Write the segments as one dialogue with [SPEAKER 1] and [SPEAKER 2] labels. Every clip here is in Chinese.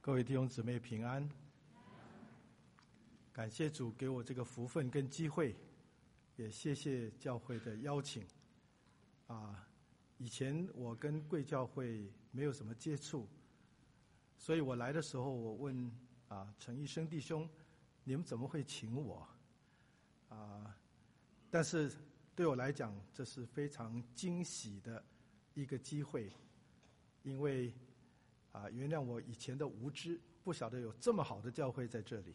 [SPEAKER 1] 各位弟兄姊妹平安，感谢主给我这个福分跟机会，也谢谢教会的邀请。以前我跟贵教会没有什么接触，所以我来的时候，我问陈医生弟兄，你们怎么会请我？但是对我来讲，这是非常惊喜的一个机会，因为原谅我以前的无知，不晓得有这么好的教会在这里。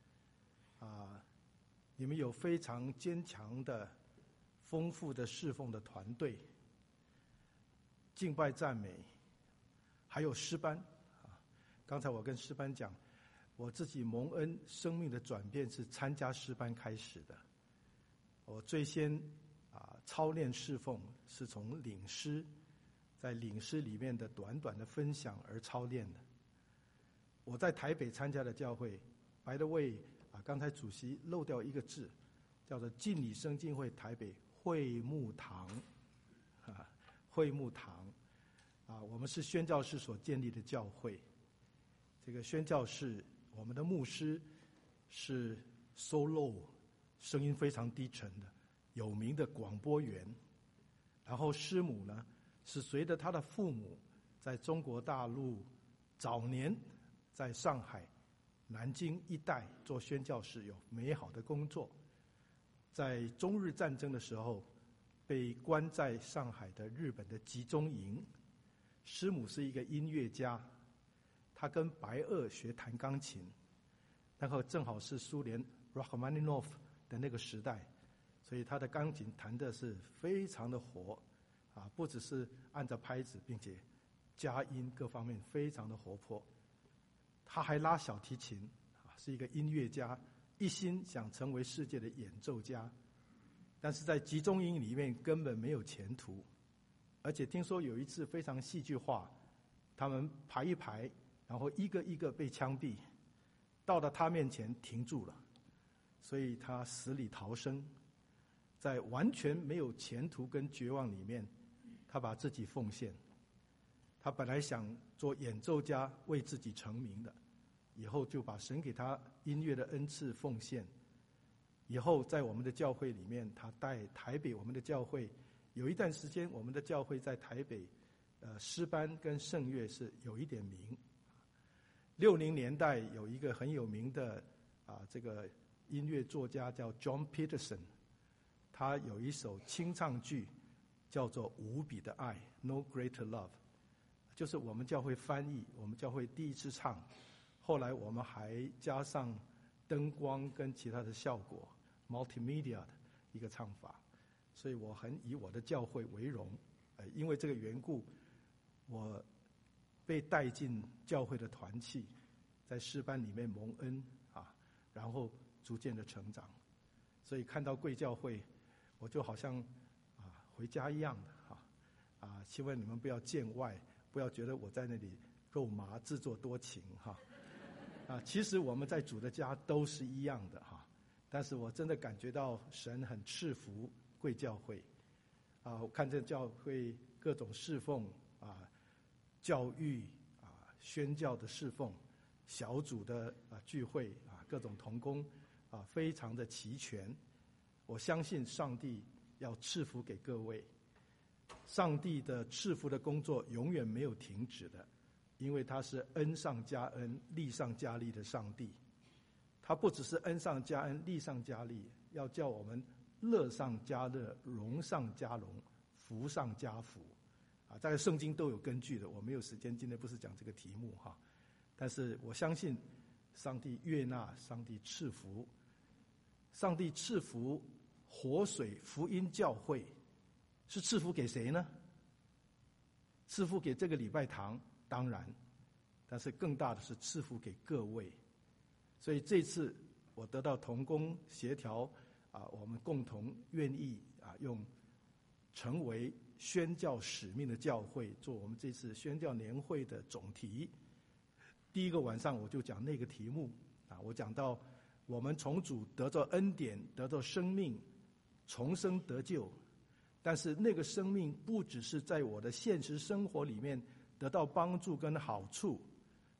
[SPEAKER 1] 你们有非常坚强的、丰富的侍奉的团队，敬拜赞美，还有诗班。刚才我跟诗班讲，我自己蒙恩生命的转变是参加诗班开始的。我最先操练侍奉是从领诗，在领诗里面的短短的分享而操练的。我在台北参加的教会 ，by the way， 刚才主席漏掉一个字，叫做敬礼生浸会台北会幕堂，会幕堂，我们是宣教士所建立的教会。这个宣教士，我们的牧师是 solo， 声音非常低沉的有名的广播员，然后师母呢是随着他的父母在中国大陆早年在上海、南京一带做宣教士，有美好的工作。在中日战争的时候，被关在上海的日本的集中营。师母是一个音乐家，他跟白俄学弹钢琴，然后正好是苏联 Rachmaninoff 的那个时代，所以他的钢琴弹的是非常的活，不只是按照拍子，并且佳音各方面非常的活泼。他还拉小提琴，是一个音乐家，一心想成为世界的演奏家，但是在集中营里面根本没有前途。而且听说有一次非常戏剧化，他们排一排，然后一个一个被枪毙，到了他面前停住了，所以他死里逃生，在完全没有前途跟绝望里面，他把自己奉献。他本来想做演奏家，为自己成名的，以后就把神给他音乐的恩赐奉献。以后在我们的教会里面，他带台北我们的教会，有一段时间我们的教会在台北诗班跟圣乐是有一点名。60年代有一个很有名的这个音乐作家叫 John Peterson， 他有一首清唱剧叫做《无比的爱》 No Greater Love， 就是我们教会翻译，我们教会第一次唱，后来我们还加上灯光跟其他的效果 multimedia 的一个唱法，所以我很以我的教会为荣。因为这个缘故，我被带进教会的团契，在诗班里面蒙恩然后逐渐的成长。所以看到贵教会，我就好像回家一样的希望你们不要见外，不要觉得我在那里肉麻自作多情其实我们在主的家都是一样的但是我真的感觉到神很赐福贵教会我看这教会各种侍奉教育宣教的侍奉，小组的聚会各种同工非常的齐全。我相信上帝要赐福给各位，上帝的赐福的工作永远没有停止的，因为他是恩上加恩、利上加利的上帝。他不只是恩上加恩、利上加利，要叫我们乐上加乐、荣上加荣、福上加福这个圣经都有根据的，我没有时间，今天不是讲这个题目但是我相信上帝悦纳，上帝赐福，上帝赐福活水福音教会，是赐福给谁呢？赐福给这个礼拜堂，当然，但是更大的是赐福给各位。所以这次我得到同工协调我们共同愿意用成为宣教使命的教会做我们这次宣教年会的总题。第一个晚上我就讲那个题目我讲到我们从主得到恩典，得到生命，重生得救，但是那个生命不只是在我的现实生活里面得到帮助跟好处，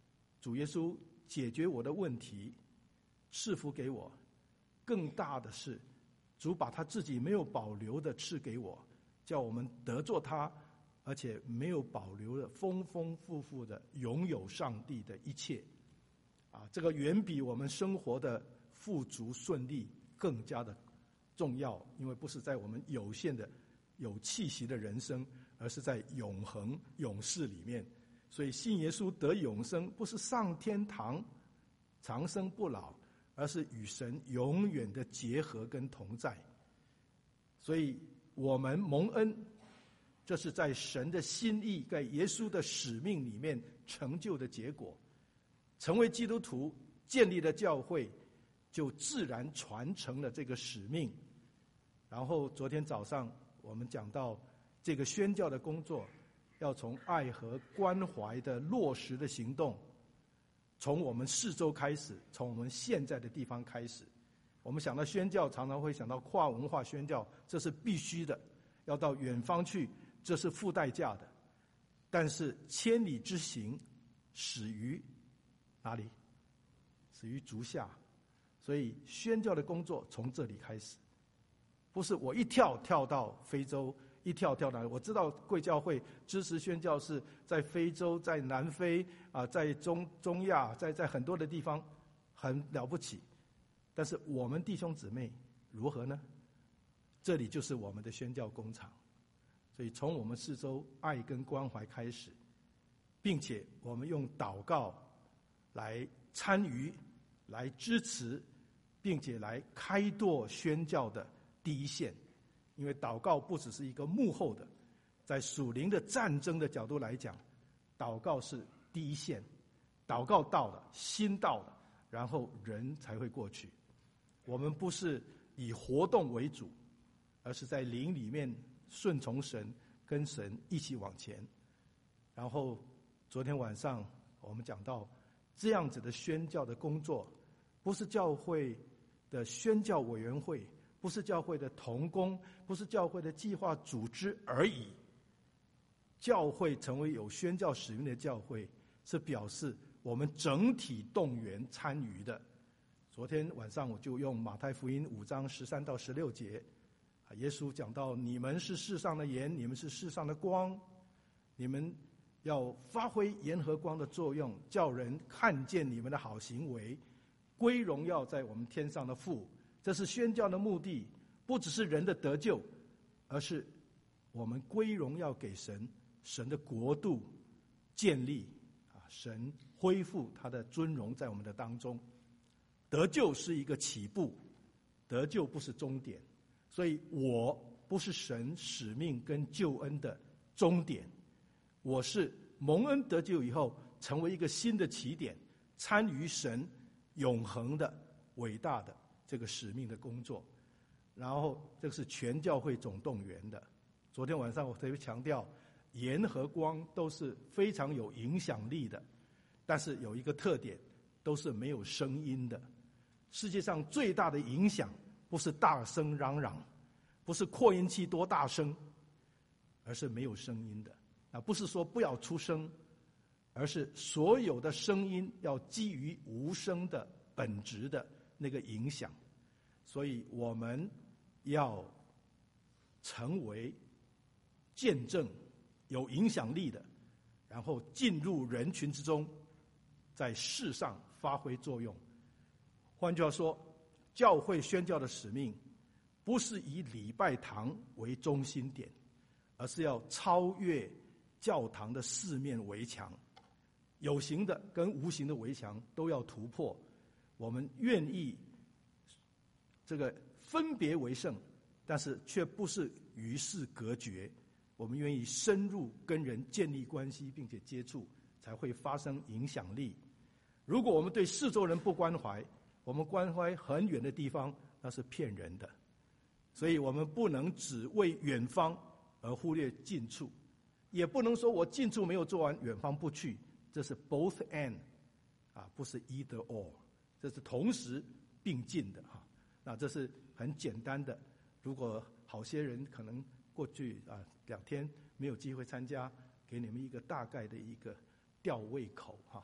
[SPEAKER 1] 主耶稣解决我的问题，赐福给我。更大的是，主把他自己没有保留的赐给我，叫我们得作他，而且没有保留的丰丰富富的拥有上帝的一切。这个远比我们生活的富足顺利更加的重要，因为不是在我们有限的有气息的人生，而是在永恒永世里面。所以信耶稣得永生，不是上天堂长生不老，而是与神永远的结合跟同在。所以我们蒙恩，这是在神的心意，在耶稣的使命里面成就的结果。成为基督徒，建立了教会，就自然传承了这个使命。然后昨天早上我们讲到这个宣教的工作，要从爱和关怀的落实的行动，从我们四周开始，从我们现在的地方开始。我们想到宣教，常常会想到跨文化宣教，这是必须的，要到远方去，这是付代价的。但是千里之行，始于哪里？始于足下。所以宣教的工作从这里开始，不是我一跳到非洲，一跳到哪里。我知道贵教会支持宣教是在非洲，在南非在中亚，在很多的地方很了不起。但是我们弟兄姊妹如何呢？这里就是我们的宣教工厂。所以从我们四周爱跟关怀开始，并且我们用祷告来参与，来支持，并且来开拓宣教的第一线。因为祷告不只是一个幕后的，在属灵的战争的角度来讲，祷告是第一线。祷告到了，心到了，然后人才会过去。我们不是以活动为主，而是在灵里面顺从神，跟神一起往前。然后昨天晚上我们讲到这样子的宣教的工作，不是教会的宣教委员会，不是教会的同工，不是教会的计划组织而已。教会成为有宣教使命的教会，是表示我们整体动员参与的。昨天晚上我就用马太福音5章13到16节，耶稣讲到：你们是世上的盐，你们是世上的光，你们要发挥盐和光的作用，叫人看见你们的好行为，归荣耀在我们天上的父。这是宣教的目的，不只是人的得救，而是我们归荣耀给神，神的国度建立，神恢复他的尊荣在我们的当中。得救是一个起步，得救不是终点。所以我不是神使命跟救恩的终点，我是蒙恩得救以后成为一个新的起点，参与神永恒的伟大的这个使命的工作。然后这个是全教会总动员的。昨天晚上我特别强调，盐和光都是非常有影响力的，但是有一个特点，都是没有声音的。世界上最大的影响不是大声嚷嚷，不是扩音器多大声，而是没有声音的。不是说不要出声，而是所有的声音要基于无声的本质的那个影响。所以我们要成为见证有影响力的，然后进入人群之中，在世上发挥作用。换句话说，教会宣教的使命不是以礼拜堂为中心点，而是要超越教堂的四面围墙，有形的跟无形的围墙都要突破。我们愿意这个分别为圣，但是却不是与世隔绝。我们愿意深入跟人建立关系，并且接触，才会发生影响力。如果我们对四周人不关怀，我们关怀很远的地方，那是骗人的。所以我们不能只为远方而忽略近处，也不能说我近处没有做完，远方不去。这是 both and， 不是 either or， 这是同时并进的。那这是很简单的。如果好些人可能过去2天没有机会参加，给你们一个大概的一个吊胃口。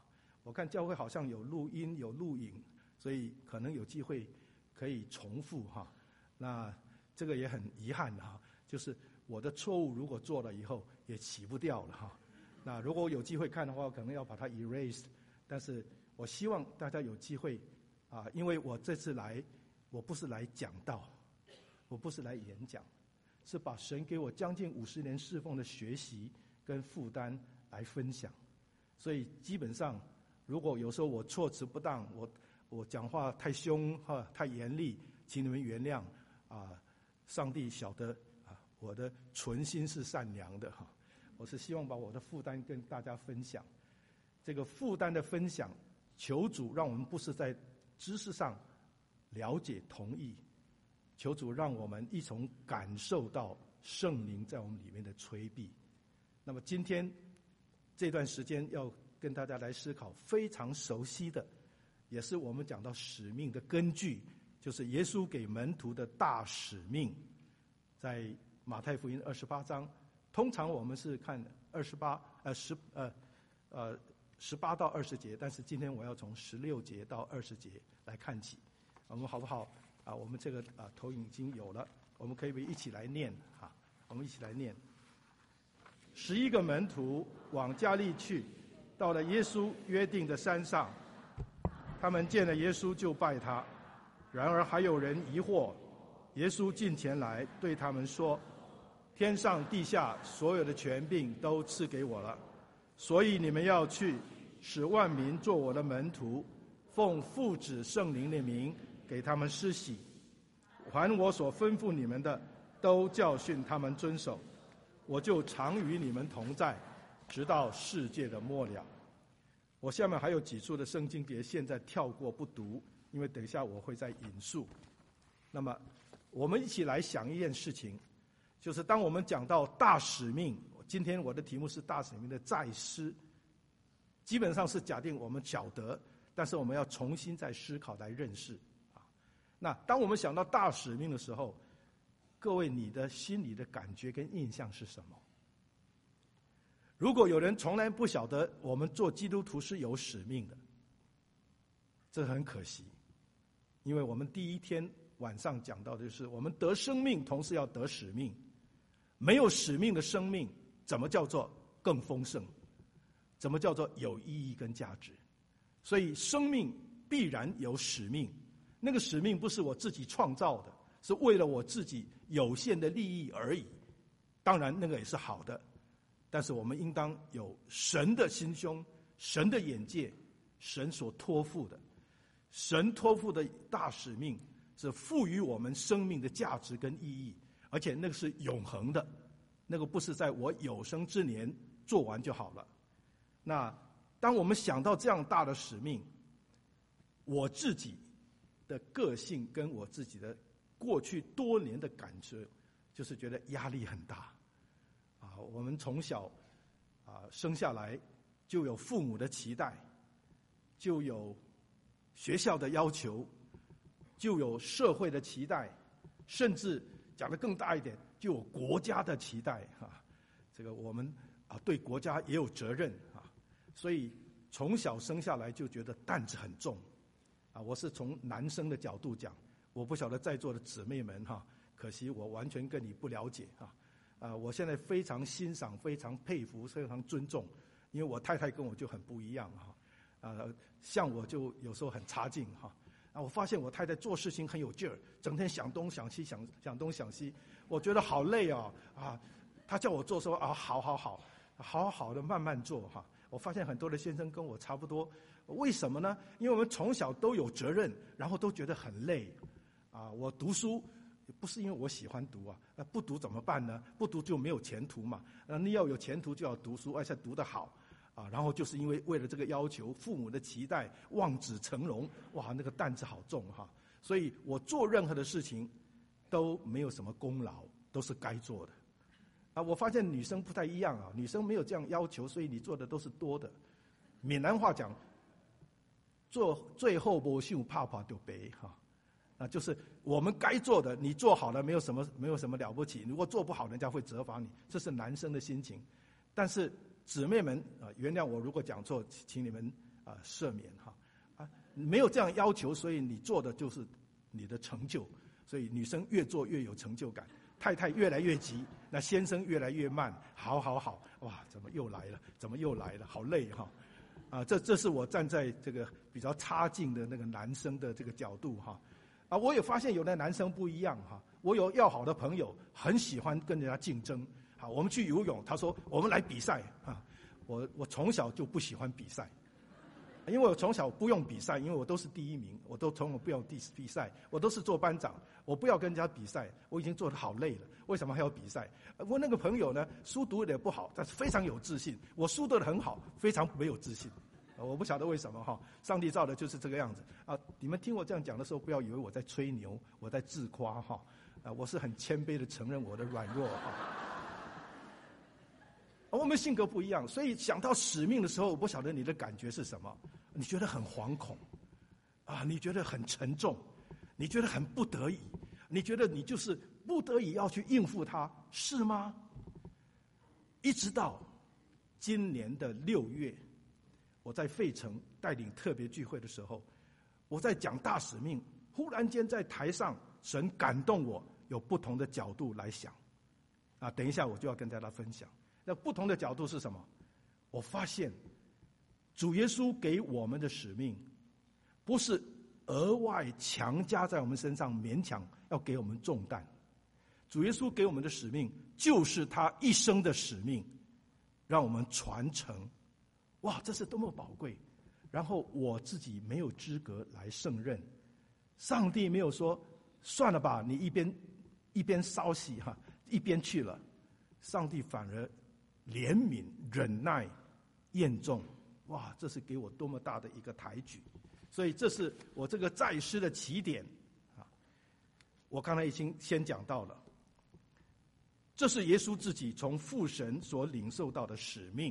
[SPEAKER 1] 我看教会好像有录音有录影，所以可能有机会可以重复哈。那这个也很遗憾哈，就是我的错误如果做了以后也洗不掉了哈。那如果有机会看的话，我可能要把它 erase。但是我希望大家有机会因为我这次来，我不是来讲道，我不是来演讲，是把神给我将近50年侍奉的学习跟负担来分享。所以基本上，如果有时候我措辞不当，我讲话太凶太严厉，请你们原谅上帝晓得我的存心是善良的我是希望把我的负担跟大家分享。这个负担的分享，求主让我们不是在知识上了解同意，求主让我们一同感受到圣灵在我们里面的催逼。那么今天这段时间要跟大家来思考非常熟悉的，也是我们讲到使命的根据，就是耶稣给门徒的大使命，在马太福音28章。通常我们是看18到20节，但是今天我要从16节到20节来看起。我们好不好我们这个投影已经有了，我们可以一起来念我们一起来念。11个门徒往加利去，到了耶稣约定的山上，他们见了耶稣就拜他。然而还有人疑惑，耶稣近前来对他们说：天上地下所有的权柄都赐给我了，所以你们要去，使万民做我的门徒，奉父子圣灵的名给他们施洗，凡我所吩咐你们的，都教训他们遵守。我就常与你们同在，直到世界的末了。我下面还有几处的圣经节，现在跳过不读，因为等一下我会再引述。那么我们一起来想一件事情，就是当我们讲到大使命，今天我的题目是大使命的再思，基本上是假定我们晓得，但是我们要重新再思考来认识那当我们想到大使命的时候，各位你的心里的感觉跟印象是什么？如果有人从来不晓得我们做基督徒是有使命的，这很可惜，因为我们第一天晚上讲到的就是我们得生命，同时要得使命。没有使命的生命，怎么叫做更丰盛？怎么叫做有意义跟价值？所以生命必然有使命，那个使命不是我自己创造的，是为了我自己有限的利益而已。当然那个也是好的，但是我们应当有神的心胸，神的眼界，神所托付的，神托付的大使命是赋予我们生命的价值跟意义，而且那个是永恒的，那个不是在我有生之年做完就好了。那当我们想到这样大的使命，我自己的个性跟我自己的过去多年的感觉，就是觉得压力很大我们从小生下来就有父母的期待，就有学校的要求，就有社会的期待，甚至讲得更大一点，就有国家的期待这个我们对国家也有责任所以从小生下来就觉得担子很重我是从男生的角度讲，我不晓得在座的姊妹们可惜我完全跟你不了解我现在非常欣赏，非常佩服，非常尊重，因为我太太跟我就很不一样像我就有时候很差劲我发现我太太做事情很有劲儿，整天想东想西，想东想西，我觉得好累她叫我做说好的慢慢做我发现很多的先生跟我差不多，为什么呢？因为我们从小都有责任，然后都觉得很累我读书不是因为我喜欢读不读怎么办呢？不读就没有前途嘛。你要有前途就要读书，而且读得好然后就是因为为了这个要求，父母的期待，望子成龙，哇，那个担子好重所以我做任何的事情都没有什么功劳，都是该做的我发现女生不太一样女生没有这样要求，所以你做的都是多的。闽南话讲，做最后没想怕怕就白就是我们该做的，你做好了没有什么了不起，如果做不好，人家会责罚你，这是男生的心情。但是姊妹们原谅我如果讲错，请你们赦免没有这样要求，所以你做的就是你的成就。所以女生越做越有成就感，太太越来越急，那先生越来越慢。好，哇，怎么又来了？好累这是我站在这个比较差劲的那个男生的这个角度我也发现有的男生不一样我有要好的朋友，很喜欢跟人家竞争。我们去游泳，他说我们来比赛我从小就不喜欢比赛。因为我从小不用比赛，因为我都是第一名，我都从来不用比赛，我都是做班长，我不要跟人家比赛，我已经做得好累了，为什么还要比赛？我那个朋友呢，书读得也不好，但是非常有自信；我书读得很好，非常没有自信。我不晓得为什么上帝造的就是这个样子你们听我这样讲的时候，不要以为我在吹牛，我在自夸我是很谦卑的承认我的软弱我们性格不一样，所以想到使命的时候，我不晓得你的感觉是什么。你觉得很惶恐你觉得很沉重，你觉得很不得已，你觉得你就是不得已要去应付它，是吗？一直到今年的6月，我在费城带领特别聚会的时候，我在讲大使命，忽然间在台上，神感动我，有不同的角度来想等一下我就要跟大家分享。那不同的角度是什么？我发现主耶稣给我们的使命，不是额外强加在我们身上，勉强要给我们重担。主耶稣给我们的使命，就是他一生的使命，让我们传承。哇，这是多么宝贵！然后我自己没有资格来胜任，上帝没有说算了吧，你一边烧洗一边去了，上帝反而怜悯、忍耐、验重。哇，这是给我多么大的一个抬举！所以这是我这个在师的起点我刚才已经先讲到了，这是耶稣自己从父神所领受到的使命。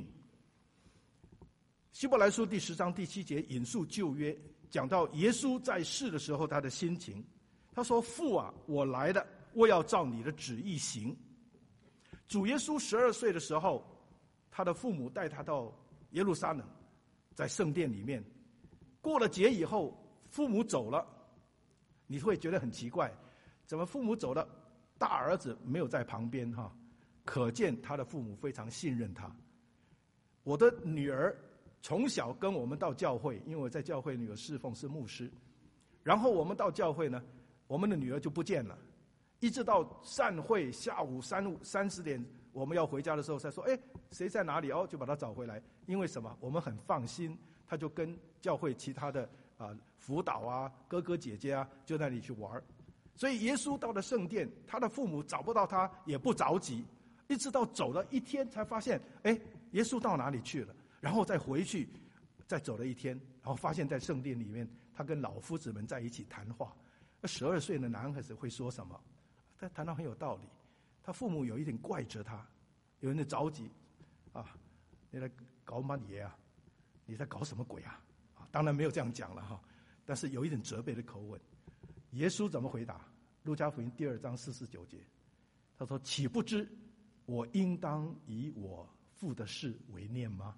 [SPEAKER 1] 希伯来书第10章第7节引述旧约，讲到耶稣在世的时候他的心情。他说：“父啊，我来了，我要照你的旨意行。”主耶稣12岁的时候，他的父母带他到耶路撒冷，在圣殿里面，过了节以后，父母走了，你会觉得很奇怪，怎么父母走了，大儿子没有在旁边可见他的父母非常信任他。我的女儿从小跟我们到教会，因为我在教会里有侍奉，是牧师。然后我们到教会呢，我们的女儿就不见了，一直到散会下午30点，我们要回家的时候才说：“谁在哪里？”就把她找回来。因为什么？我们很放心，她就跟教会其他的辅导哥哥姐姐就在那里去玩。所以耶稣到了圣殿，他的父母找不到他，也不着急，一直到走了1天才发现，耶稣到哪里去了？然后再回去，再走了1天，然后发现在圣殿里面，他跟老夫子们在一起谈话。12岁的男孩子会说什么？他谈到很有道理。他父母有一点怪责他，有人着急你在搞嘛你啊？你在搞什么鬼啊？当然没有这样讲了但是有一点责备的口吻。耶稣怎么回答？路加福音第2章49节，他说：“岂不知我应当以我父的事为念吗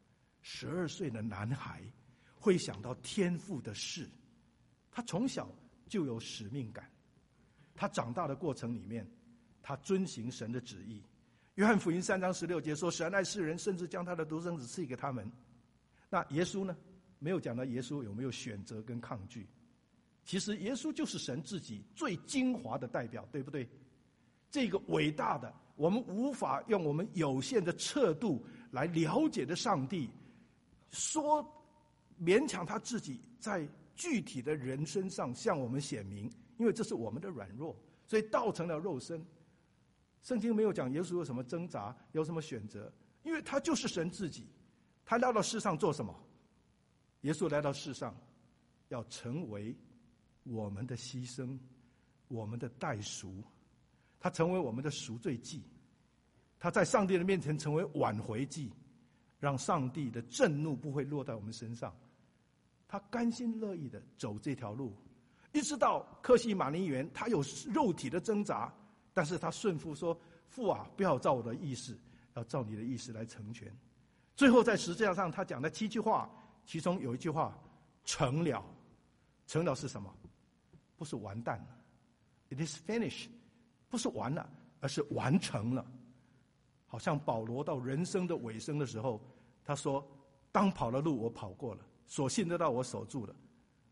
[SPEAKER 1] ？”12岁的男孩会想到天父的事，他从小就有使命感。他长大的过程里面，他遵行神的旨意。约翰福音3章16节说：“神爱世人，甚至将他的独生子赐给他们。”那耶稣呢？没有讲到耶稣有没有选择跟抗拒。其实耶稣就是神自己最精华的代表，对不对？这个伟大的，我们无法用我们有限的测度来了解的上帝，说勉强他自己在具体的人身上向我们显明，因为这是我们的软弱，所以道成了肉身。圣经没有讲耶稣有什么挣扎，有什么选择，因为他就是神自己。他来到世上做什么？耶稣来到世上，要成为我们的牺牲，我们的代赎。他成为我们的赎罪祭，他在上帝的面前成为挽回祭，让上帝的震怒不会落在我们身上。他甘心乐意的走这条路，一直到客西马尼园，他有肉体的挣扎，但是他顺服说：“父啊，不要照我的意思，要照你的意思来成全。”最后在十字架上他讲的7句话， 其中有一句话成了，成了是什么？不是完蛋了 ，It is finished， 不是完了，而是完成了。好像保罗到人生的尾声的时候，他说：“当跑的路我跑过了，所信得到我守住了。”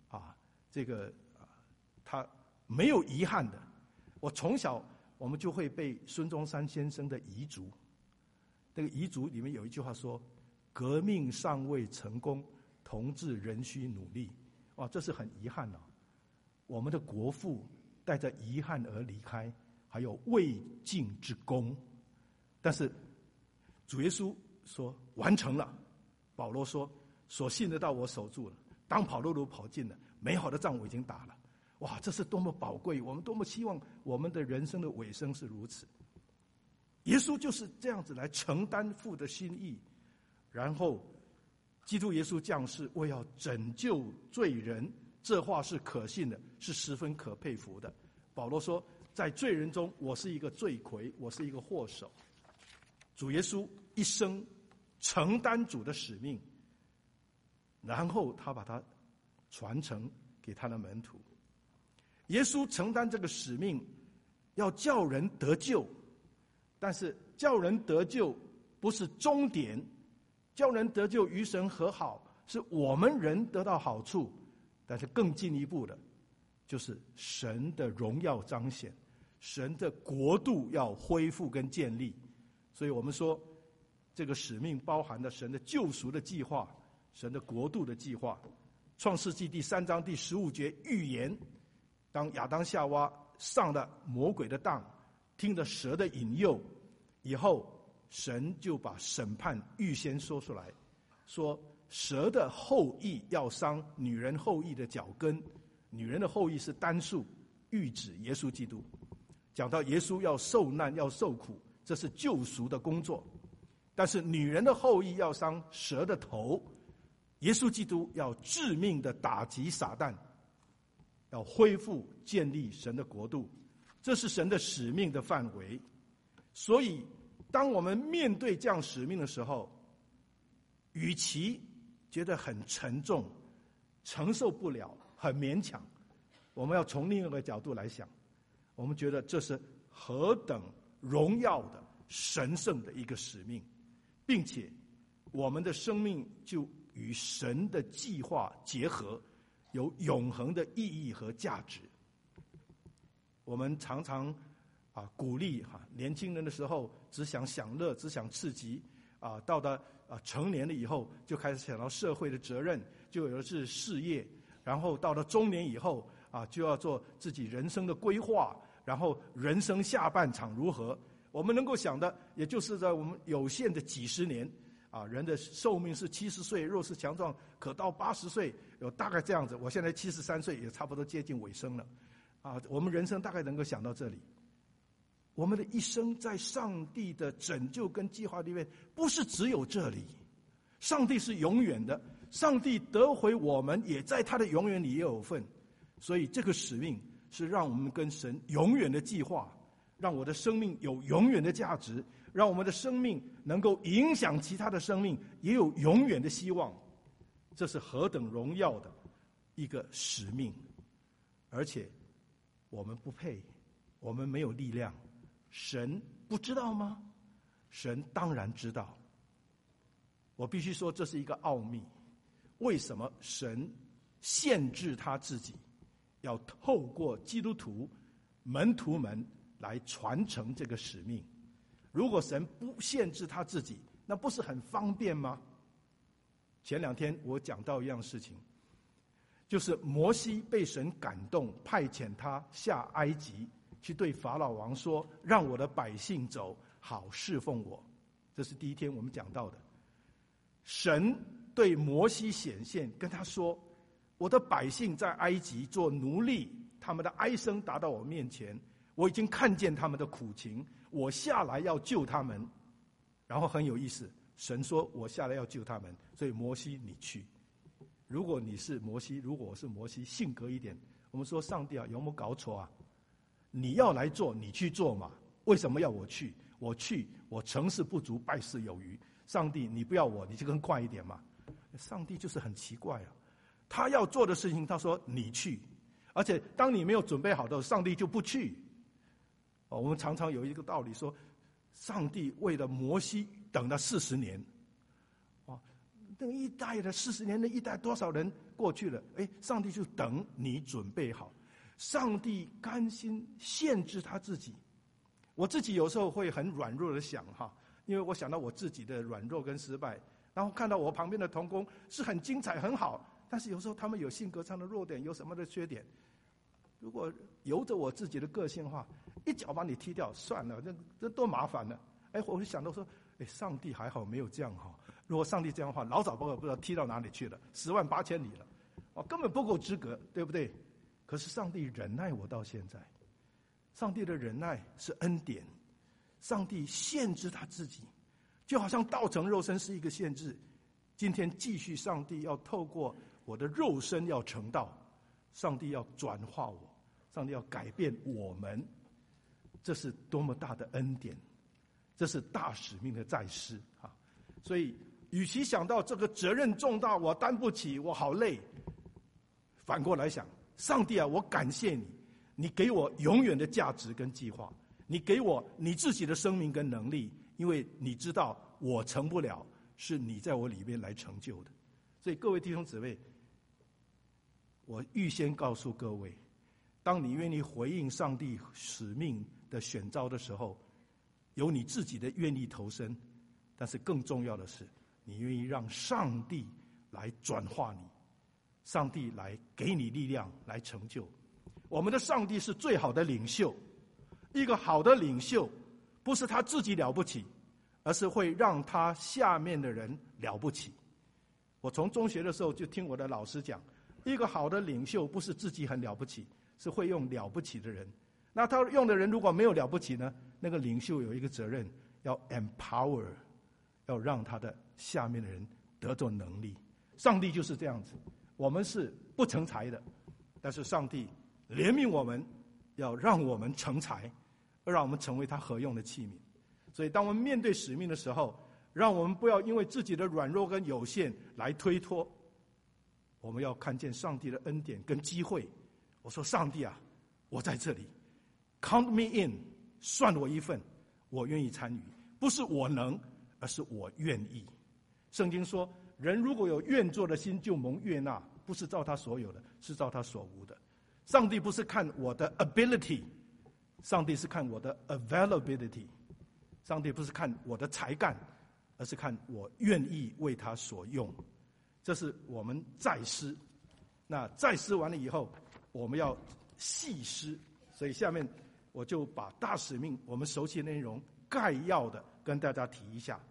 [SPEAKER 1] 他没有遗憾的。我从小我们就会背孙中山先生的遗嘱，那个遗嘱里面有一句话说：“革命尚未成功，同志仍需努力。”哇，这是很遗憾的。我们的国父带着遗憾而离开，还有未尽之功。但是主耶稣说完成了，保罗说所信得到我守住了，当跑的路跑尽了，美好的仗我已经打了。哇，这是多么宝贵！我们多么希望我们的人生的尾声是如此。耶稣就是这样子来承担父的心意，然后基督耶稣降世，为要拯救罪人，这话是可信的，是十分可佩服的。保罗说，在罪人中我是一个罪魁，我是一个祸首。主耶稣一生承担主的使命，然后他把它传承给他的门徒。耶稣承担这个使命，要叫人得救，但是叫人得救不是终点，叫人得救与神和好，是我们人得到好处，但是更进一步的，就是神的荣耀彰显，神的国度要恢复跟建立。所以我们说，这个使命包含了神的救赎的计划，神的国度的计划。创世纪第3章第15节预言，当亚当夏娃上了魔鬼的当，听了蛇的引诱以后，神就把审判预先说出来，说蛇的后裔要伤女人后裔的脚跟，女人的后裔是单数，预指耶稣基督。讲到耶稣要受难要受苦，这是救赎的工作，但是女人的后裔要伤蛇的头，耶稣基督要致命的打击撒旦，要恢复建立神的国度，这是神的使命的范围。所以当我们面对这样使命的时候，与其觉得很沉重，承受不了，很勉强，我们要从另一个角度来想，我们觉得这是何等荣耀的神圣的一个使命，并且我们的生命就与神的计划结合，有永恒的意义和价值。我们常常鼓励年轻人的时候只想享乐，只想刺激，到了成年了以后就开始想到社会的责任，就有的是事业，然后到了中年以后就要做自己人生的规划，然后人生下半场如何。我们能够想的也就是在我们有限的几十年人的寿命是70岁，若是强壮可到80岁，有大概这样子。我现在73岁，也差不多接近尾声了我们人生大概能够想到这里。我们的一生在上帝的拯救跟计划里面，不是只有这里，上帝是永远的，上帝得回我们，也在他的永远里也有份。所以这个使命是让我们跟神永远的计划，让我的生命有永远的价值，让我们的生命能够影响其他的生命，也有永远的希望。这是何等荣耀的一个使命！而且我们不配，我们没有力量，神不知道吗？神当然知道。我必须说，这是一个奥秘。为什么神限制他自己，要透过基督徒门徒们来传承这个使命？如果神不限制他自己，那不是很方便吗？前2天我讲到一样事情，就是摩西被神感动，派遣他下埃及，去对法老王说，让我的百姓走，好侍奉我。这是第1天我们讲到的。神对摩西显现，跟他说，我的百姓在埃及做奴隶，他们的哀声达到我面前，我已经看见他们的苦情，我下来要救他们。然后很有意思，神说我下来要救他们，所以摩西你去。如果你是摩西，如果我是摩西，性格一点，我们说上帝有没有搞错啊？你要来做你去做嘛，为什么要我去？我去，我成事不足败事有余，上帝你不要我，你就更快一点嘛。 上帝就是很奇怪啊，他要做的事情，他说你去，而且当你没有准备好的时候，上帝就不去。我们常常有一个道理说，上帝为了摩西等了40年，那个一代的40年的一代多少人过去了，上帝就等你准备好。上帝甘心限制他自己。我自己有时候会很软弱的想因为我想到我自己的软弱跟失败，然后看到我旁边的同工是很精彩很好，但是有时候他们有性格上的弱点，有什么的缺点，如果由着我自己的个性的话，一脚把你踢掉算了，这多麻烦呢。我会想到说，上帝还好没有这样如果上帝这样的话，老早不知道踢到哪里去了，10万8千里了，根本不够资格，对不对？可是上帝忍耐我到现在，上帝的忍耐是恩典，上帝限制他自己，就好像道成肉身是一个限制。今天继续，上帝要透过我的肉身要成道，上帝要转化我，上帝要改变我们，这是多么大的恩典，这是大使命的在施所以与其想到这个责任重大，我担不起，我好累，反过来想，上帝啊，我感谢你，你给我永远的价值跟计划，你给我你自己的生命跟能力，因为你知道我成不了，是你在我里面来成就的。所以各位弟兄姊妹，我预先告诉各位，当你愿意回应上帝使命的选召的时候，有你自己的愿意投身，但是更重要的是，你愿意让上帝来转化你，上帝来给你力量来成就。我们的上帝是最好的领袖，一个好的领袖不是他自己了不起，而是会让他下面的人了不起。我从中学的时候就听我的老师讲，一个好的领袖不是自己很了不起，是会用了不起的人。那他用的人如果没有了不起呢，那个领袖有一个责任，要 empower， 要让他的下面的人得到能力。上帝就是这样子，我们是不成才的，但是上帝怜悯我们，要让我们成才，让我们成为他合用的器皿。所以当我们面对使命的时候，让我们不要因为自己的软弱跟有限来推脱，我们要看见上帝的恩典跟机会。我说上帝啊，我在这里 count me in， 算我一份，我愿意参与，不是我能，而是我愿意。圣经说，人如果有愿做的心，就蒙悦纳，不是照他所有的，是照他所无的。上帝不是看我的 ability， 上帝是看我的 availability， 上帝不是看我的才干，而是看我愿意为他所用。这是我们再施。那再施完了以后，我们要细施。所以下面我就把大使命我们熟悉的内容概要的跟大家提一下。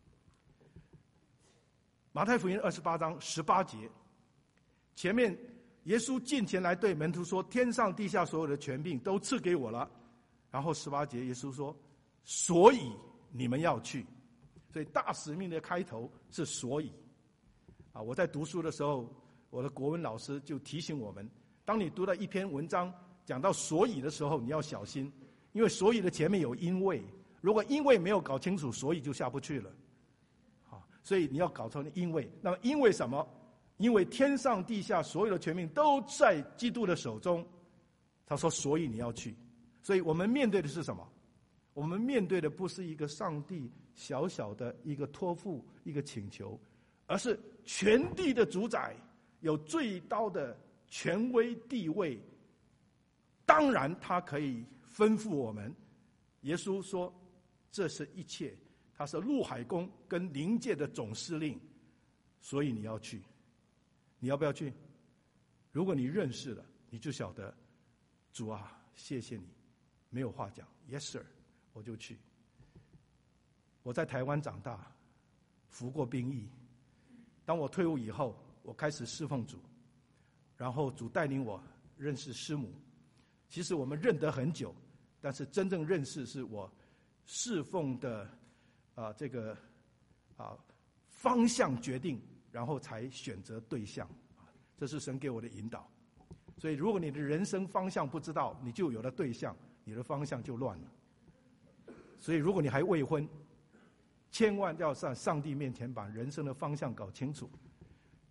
[SPEAKER 1] 马太福音28章18节，前面耶稣近前来对门徒说，天上地下所有的权柄都赐给我了。然后18节耶稣说，所以你们要去。所以大使命的开头是所以。我在读书的时候，我的国文老师就提醒我们，当你读到一篇文章讲到所以的时候，你要小心，因为所以的前面有因为，如果因为没有搞清楚，所以就下不去了。所以你要搞成因为。那么因为什么？因为天上地下所有的权柄都在基督的手中。他说所以你要去。所以我们面对的是什么？我们面对的不是一个上帝小小的一个托付，一个请求，而是全地的主宰，有最高的权威地位。当然他可以吩咐我们。耶稣说这是一切，他是陆海空跟灵界的总司令，所以你要去。你要不要去？如果你认识了，你就晓得，主啊，谢谢你，没有话讲 ，Yes sir， 我就去。我在台湾长大，服过兵役。当我退伍以后，我开始侍奉主，然后主带领我认识师母。其实我们认得很久，但是真正认识是我侍奉的方向决定，然后才选择对象。这是神给我的引导。所以如果你的人生方向不知道，你就有了对象，你的方向就乱了。所以如果你还未婚，千万要在上帝面前把人生的方向搞清楚，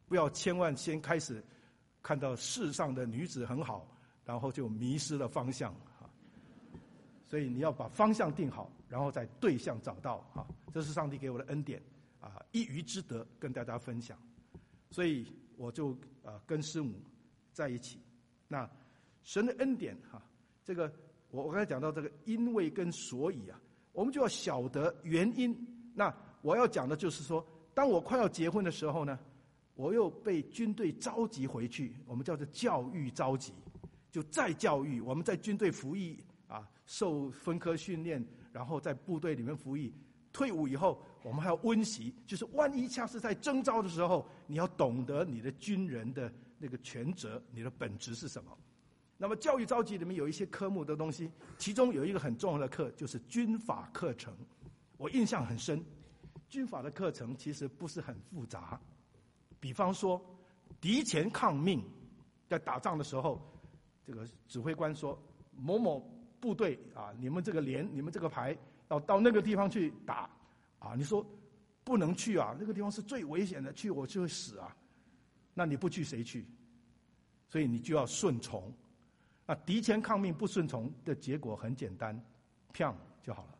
[SPEAKER 1] 不要千万先开始看到世上的女子很好，然后就迷失了方向啊。所以你要把方向定好，然后再对象找到啊。这是上帝给我的恩典啊，一鱼之德跟大家分享。所以我就跟师母在一起。那神的恩典哈，这个我刚才讲到这个因为跟所以啊，我们就要晓得原因。那我要讲的就是说，当我快要结婚的时候呢，我又被军队召集回去，我们叫做教育召集，就再教育。我们在军队服役啊，受分科训练，然后在部队里面服役。退伍以后，我们还要温习，就是万一下次在征召的时候，你要懂得你的军人的那个权责，你的本职是什么。那么教育召集里面有一些科目的东西，其中有一个很重要的课就是军法课程，我印象很深。军法的课程其实不是很复杂，比方说敌前抗命，在打仗的时候，这个指挥官说某某部队啊，你们这个连，你们这个排要到那个地方去打啊，你说不能去啊，那个地方是最危险的，去我就会死啊。那你不去谁去？所以你就要顺从。那敌前抗命不顺从的结果很简单，砰就好了。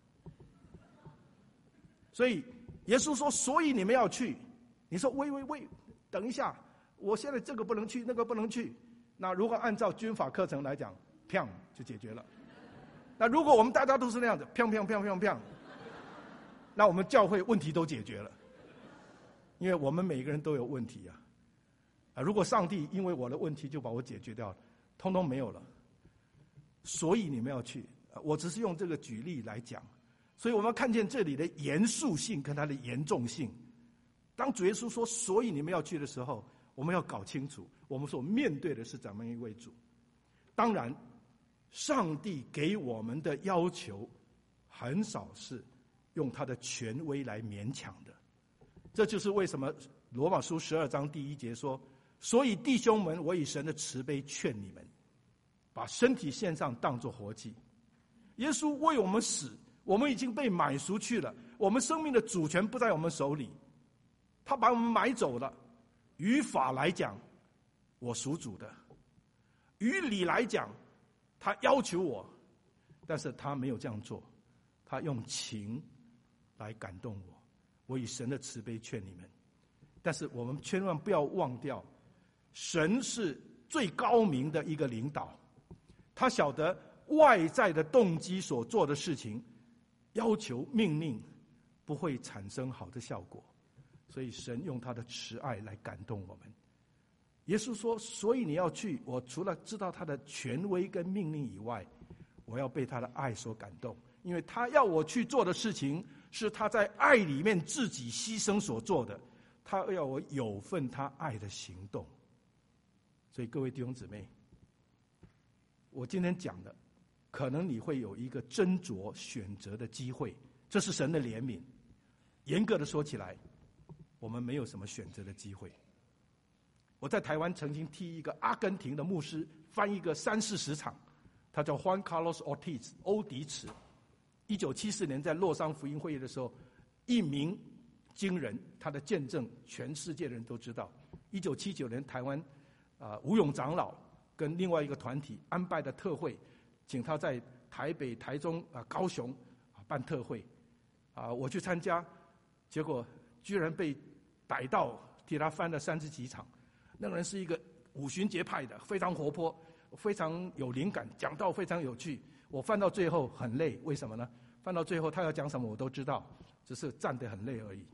[SPEAKER 1] 所以耶稣说，所以你们要去。你说喂，等一下，我现在这个不能去，那个不能去。那如果按照军法课程来讲，砰就解决了。那如果我们大家都是那样子，砰，那我们教会问题都解决了，因为我们每个人都有问题啊。如果上帝因为我的问题就把我解决掉了，通通没有了。所以你们要去，我只是用这个举例来讲。所以我们要看见这里的严肃性跟它的严重性。当主耶稣说所以你们要去的时候，我们要搞清楚我们所面对的是怎么一位主。当然上帝给我们的要求很少是用他的权威来勉强的。这就是为什么罗马书12章第1节说，所以弟兄们，我以神的慈悲劝你们，把身体献上当作活祭。耶稣为我们死，我们已经被买赎去了，我们生命的主权不在我们手里，他把我们买走了。于法来讲，我属主的；于理来讲，他要求我，但是他没有这样做，他用情来感动我。我以神的慈悲劝你们。但是我们千万不要忘掉，神是最高明的一个领导，他晓得外在的动机所做的事情，要求命令不会产生好的效果，所以神用他的慈爱来感动我们。耶稣说，所以你要去，我除了知道他的权威跟命令以外，我要被他的爱所感动，因为他要我去做的事情是他在爱里面自己牺牲所做的，他要我有份他爱的行动。所以各位弟兄姊妹，我今天讲的可能你会有一个斟酌选择的机会，这是神的怜悯。严格的说起来，我们没有什么选择的机会。我在台湾曾经替一个阿根廷的牧师翻一个30-40场，他叫 Juan Carlos Ortiz 欧迪茨。1974年在洛桑福音会议的时候，一鸣惊人，他的见证全世界的人都知道。1979年台湾吴永长老跟另外一个团体安排的特会，请他在台北、台中、高雄办特会，我去参加，结果居然被逮到，替他翻了30几场。那个人是一个五旬节派的，非常活泼，非常有灵感，讲道非常有趣。我翻到最后很累，为什么呢？翻到最后他要讲什么我都知道，只是站得很累而已。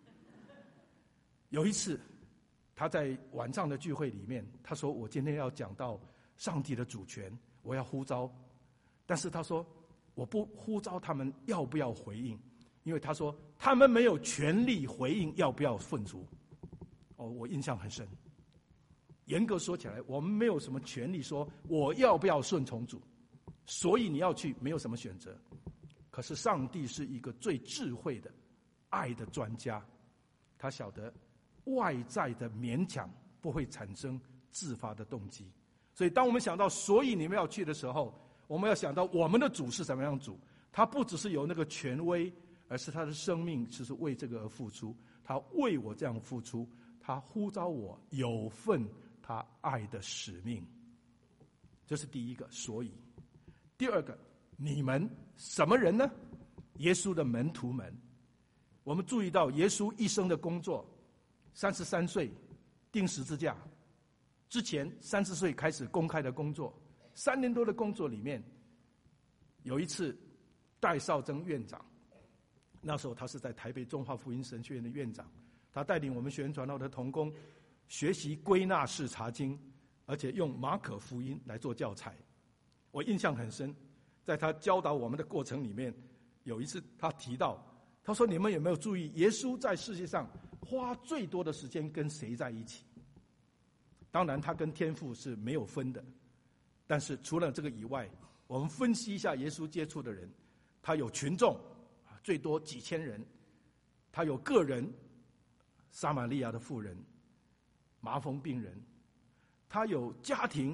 [SPEAKER 1] 有一次他在晚上的聚会里面，他说我今天要讲到上帝的主权，我要呼召，但是他说我不呼召他们要不要回应，因为他说他们没有权利回应要不要顺服。我印象很深。严格说起来，我们没有什么权利说我要不要顺从主，所以你要去，没有什么选择。可是上帝是一个最智慧的爱的专家，他晓得外在的勉强不会产生自发的动机。所以当我们想到所以你们要去的时候，我们要想到我们的主是什么样的主，他不只是有那个权威，而是他的生命就是为这个而付出，他为我这样付出， 他呼召我有份他爱的使命。这是第一个，所以。第二个，你们什么人呢？耶稣的门徒们。我们注意到耶稣一生的工作，33岁钉十字架之前30岁开始公开的工作，3年多的工作里面，有一次戴绍曾院长，那时候他是在台北中华福音神学院的院长，他带领我们学员传道的同工学习归纳式查经，而且用马可福音来做教材。我印象很深，在他教导我们的过程里面，有一次他提到，他说：“你们有没有注意，耶稣在世界上花最多的时间跟谁在一起？当然，他跟天父是没有分的。但是除了这个以外，我们分析一下耶稣接触的人，他有群众，最多几千人；他有个人，撒玛利亚的妇人、麻风病人；他有家庭，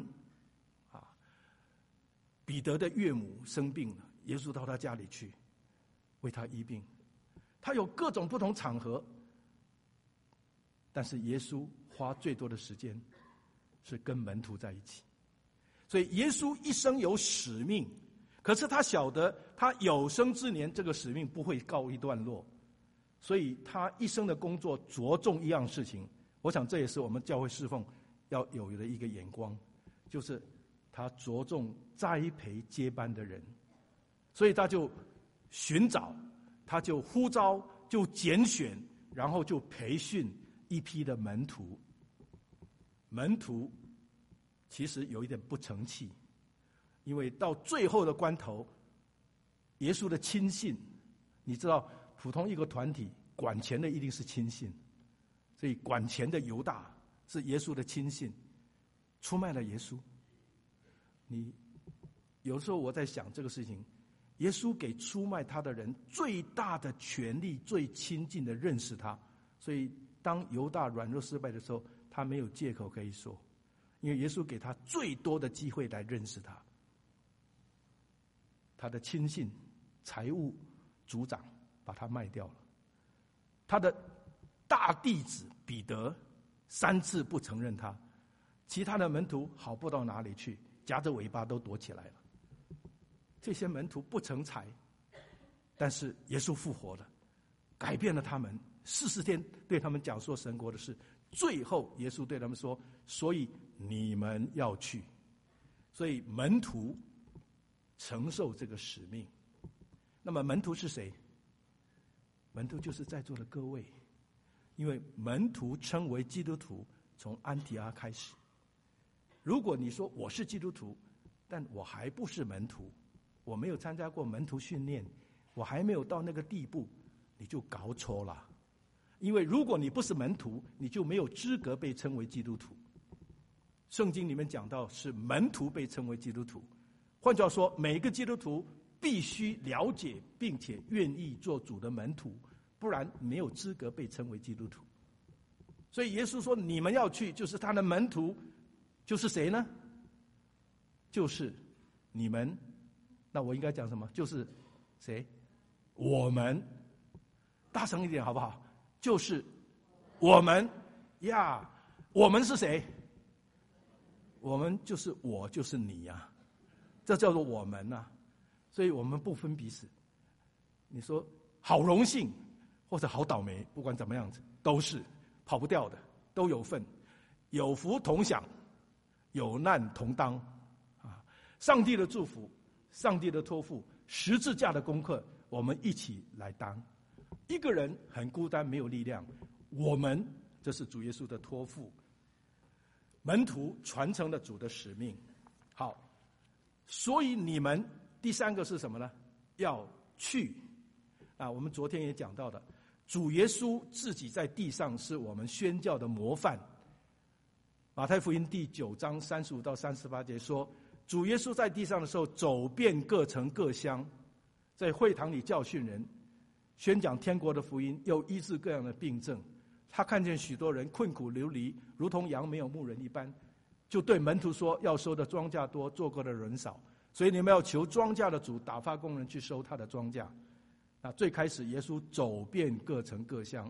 [SPEAKER 1] 彼得的岳母生病了，耶稣到他家里去为他医病。他有各种不同场合，但是耶稣花最多的时间是跟门徒在一起。所以耶稣一生有使命，可是他晓得他有生之年这个使命不会告一段落，所以他一生的工作着重一样事情。我想这也是我们教会侍奉要有的一个眼光，就是他着重栽培接班的人。所以他就寻找，他就呼召，就拣选，然后就培训一批的门徒。门徒其实有一点不成器，因为到最后的关头，耶稣的亲信，你知道普通一个团体管钱的一定是亲信，所以管钱的犹大是耶稣的亲信，出卖了耶稣。你有时候我在想这个事情，耶稣给出卖他的人最大的权利，最亲近的认识他，所以当犹大软弱失败的时候，他没有借口可以说，因为耶稣给他最多的机会来认识他。他的亲信财务组长把他卖掉了，他的大弟子彼得3次不承认他，其他的门徒好不到哪里去，夹着尾巴都躲起来了。这些门徒不成才，但是耶稣复活了，改变了他们，40天对他们讲说神国的事。最后耶稣对他们说，所以你们要去。所以门徒承受这个使命。那么门徒是谁？门徒就是在座的各位，因为门徒称为基督徒从安提阿开始。如果你说我是基督徒，但我还不是门徒，我没有参加过门徒训练，我还没有到那个地步，你就搞错了。因为如果你不是门徒，你就没有资格被称为基督徒。圣经里面讲到是门徒被称为基督徒，换句话说，每一个基督徒必须了解并且愿意做主的门徒，不然没有资格被称为基督徒。所以耶稣说你们要去，就是他的门徒，就是谁呢？就是你们。那我应该讲什么？就是谁？我们。大声一点好不好？就是我们呀。我们是谁？我们就是我，就是你呀，这叫做我们啊。所以我们不分彼此。你说好荣幸或者好倒霉，不管怎么样子，都是跑不掉的，都有份，有福同享，有难同当啊！上帝的祝福，上帝的托付，十字架的功课，我们一起来当。一个人很孤单，没有力量，我们这是主耶稣的托付。门徒传承了主的使命。好，所以你们第3个是什么呢？要去啊！我们昨天也讲到的，主耶稣自己在地上是我们宣教的模范。马太福音第9章35到38节说，主耶稣在地上的时候，走遍各城各乡，在会堂里教训人，宣讲天国的福音，又医治各样的病症。他看见许多人困苦流离，如同羊没有牧人一般，就对门徒说，要收的庄稼多，做工的人少，所以你们要求庄稼的主打发工人去收他的庄稼。那最开始耶稣走遍各城各乡，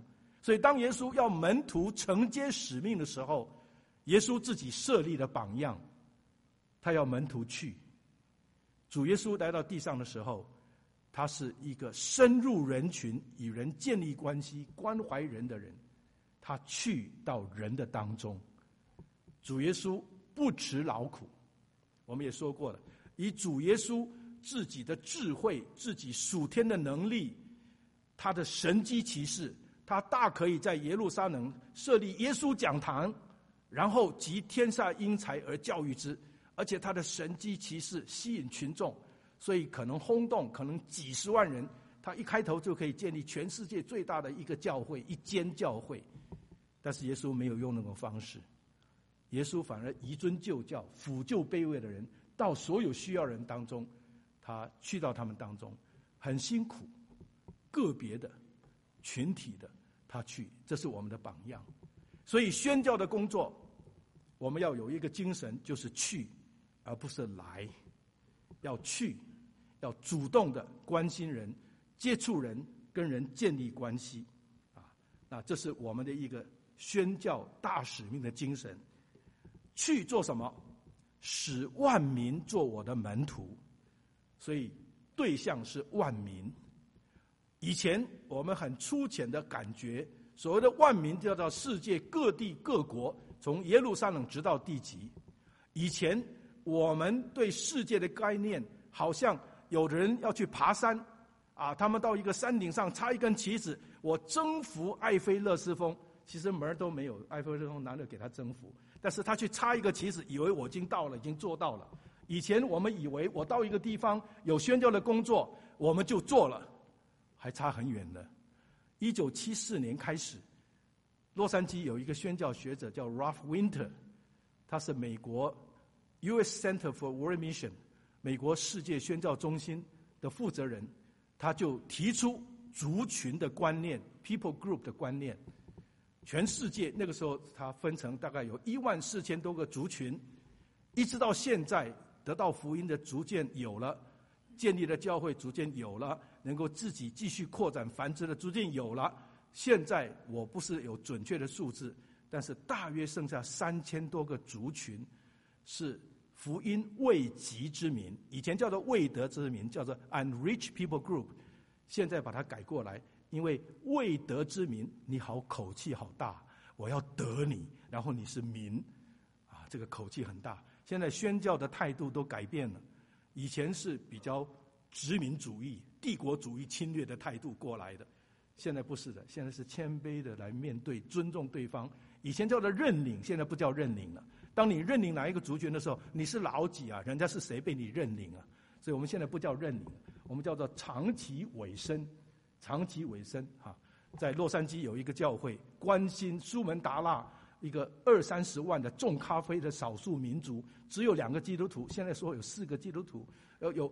[SPEAKER 1] 所以当耶稣要门徒承接使命的时候，耶稣自己设立了榜样，他要门徒去。主耶稣来到地上的时候，他是一个深入人群、与人建立关系、关怀人的人，他去到人的当中。主耶稣不辞劳苦，我们也说过了，以主耶稣自己的智慧、自己属天的能力，他的神迹奇事，他大可以在耶路撒冷设立耶稣讲堂，然后集天下英才而教育之，而且他的神迹奇事吸引群众，所以可能轰动，可能几十万人，他一开头就可以建立全世界最大的一个教会，一间教会。但是耶稣没有用那种方式，耶稣反而移尊就教，抚救卑微的人，到所有需要人当中，他去到他们当中，很辛苦，个别的、群体的，他去，这是我们的榜样。所以宣教的工作，我们要有一个精神，就是去，而不是来。要去，要主动的关心人、接触人、跟人建立关系，那这是我们的一个宣教大使命的精神。去做什么？使万民做我的门徒，所以对象是万民。以前我们很粗浅的感觉，所谓的万民叫做世界各地各国，从耶路撒冷直到地极。以前我们对世界的概念，好像有的人要去爬山他们到一个山顶上插一根旗子，我征服埃菲勒斯峰，其实门都没有，埃菲勒斯峰哪里给他征服？但是他去插一个旗子，以为我已经到了，已经做到了。以前我们以为我到一个地方有宣教的工作，我们就做了，还差很远的。1974年开始，洛杉矶有一个宣教学者叫 Ralph Winter， 他是美国 U.S. Center for World Mission 美国世界宣教中心的负责人，他就提出族群的观念 ，people group 的观念。全世界那个时候，它分成大概有14000多个族群，一直到现在得到福音的逐渐有了，建立的教会逐渐有了，能够自己继续扩展繁殖的逐渐有了。现在我不是有准确的数字，但是大约剩下3000多个族群是福音未及之民，以前叫做未得之民，叫做 unreached people group， 现在把它改过来。因为未得之民，你好口气好大，我要得你，然后你是民，这个口气很大。现在宣教的态度都改变了，以前是比较殖民主义、帝国主义侵略的态度过来的，现在不是的，现在是谦卑的来面对、尊重对方。以前叫做认领，现在不叫认领了。当你认领哪一个族群的时候，你是老几啊？人家是谁被你认领啊？所以我们现在不叫认领，我们叫做长期委身。长期委身在洛杉矶有一个教会，关心苏门答腊一个20-30万的种咖啡的少数民族，只有2个基督徒，现在说有4个基督徒，有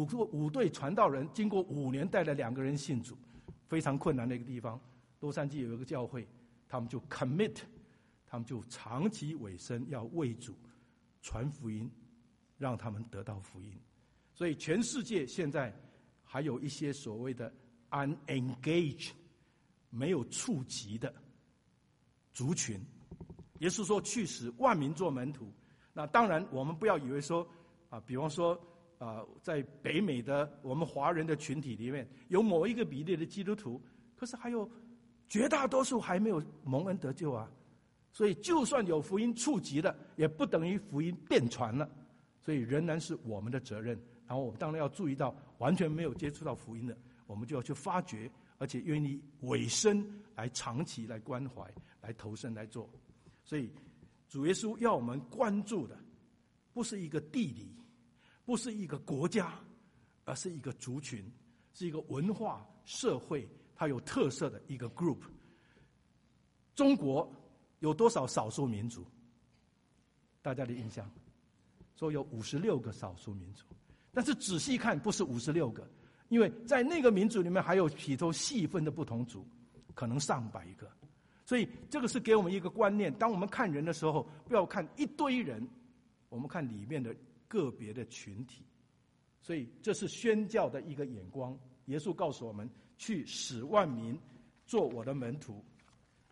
[SPEAKER 1] 5对传道人，经过5年带了2个人信主，非常困难的一个地方。洛杉矶有一个教会，他们就 commit， 他们就长期委身要为主传福音，让他们得到福音。所以全世界现在还有一些所谓的unengaged 没有触及的族群，耶稣说去使万民做门徒。那当然我们不要以为说比方说在北美的我们华人的群体里面有某一个比例的基督徒，可是还有绝大多数还没有蒙恩得救啊。所以就算有福音触及了，也不等于福音遍传了，所以仍然是我们的责任。然后我们当然要注意到完全没有接触到福音的，我们就要去发掘，而且愿意委身来长期来关怀、来投身来做。所以主耶稣要我们关注的不是一个地理，不是一个国家，而是一个族群，是一个文化社会它有特色的一个 group。 中国有多少少数民族？大家的印象说有56个少数民族，但是仔细看不是56个，因为在那个民族里面还有许多细分的不同族，可能上百个。所以这个是给我们一个观念，当我们看人的时候，不要看一堆人，我们看里面的个别的群体。所以这是宣教的一个眼光。耶稣告诉我们，去使万民做我的门徒。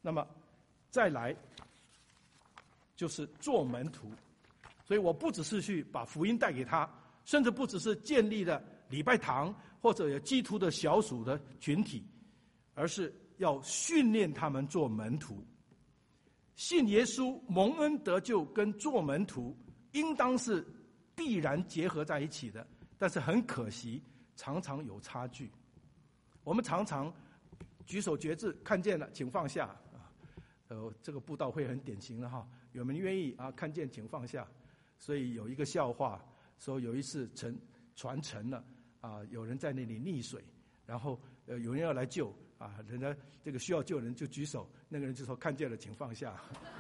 [SPEAKER 1] 那么再来就是做门徒。所以我不只是去把福音带给他，甚至不只是建立了礼拜堂或者有基督的小组的群体，而是要训练他们做门徒。信耶稣蒙恩得救跟做门徒应当是必然结合在一起的，但是很可惜常常有差距。我们常常举手决志，看见了请放下这个布道会很典型的哈，有没有愿意看见请放下。所以有一个笑话说，有一次船沉了有人在那里溺水，然后有人要来救人家这个需要救人就举手，那个人就说看见了请放下。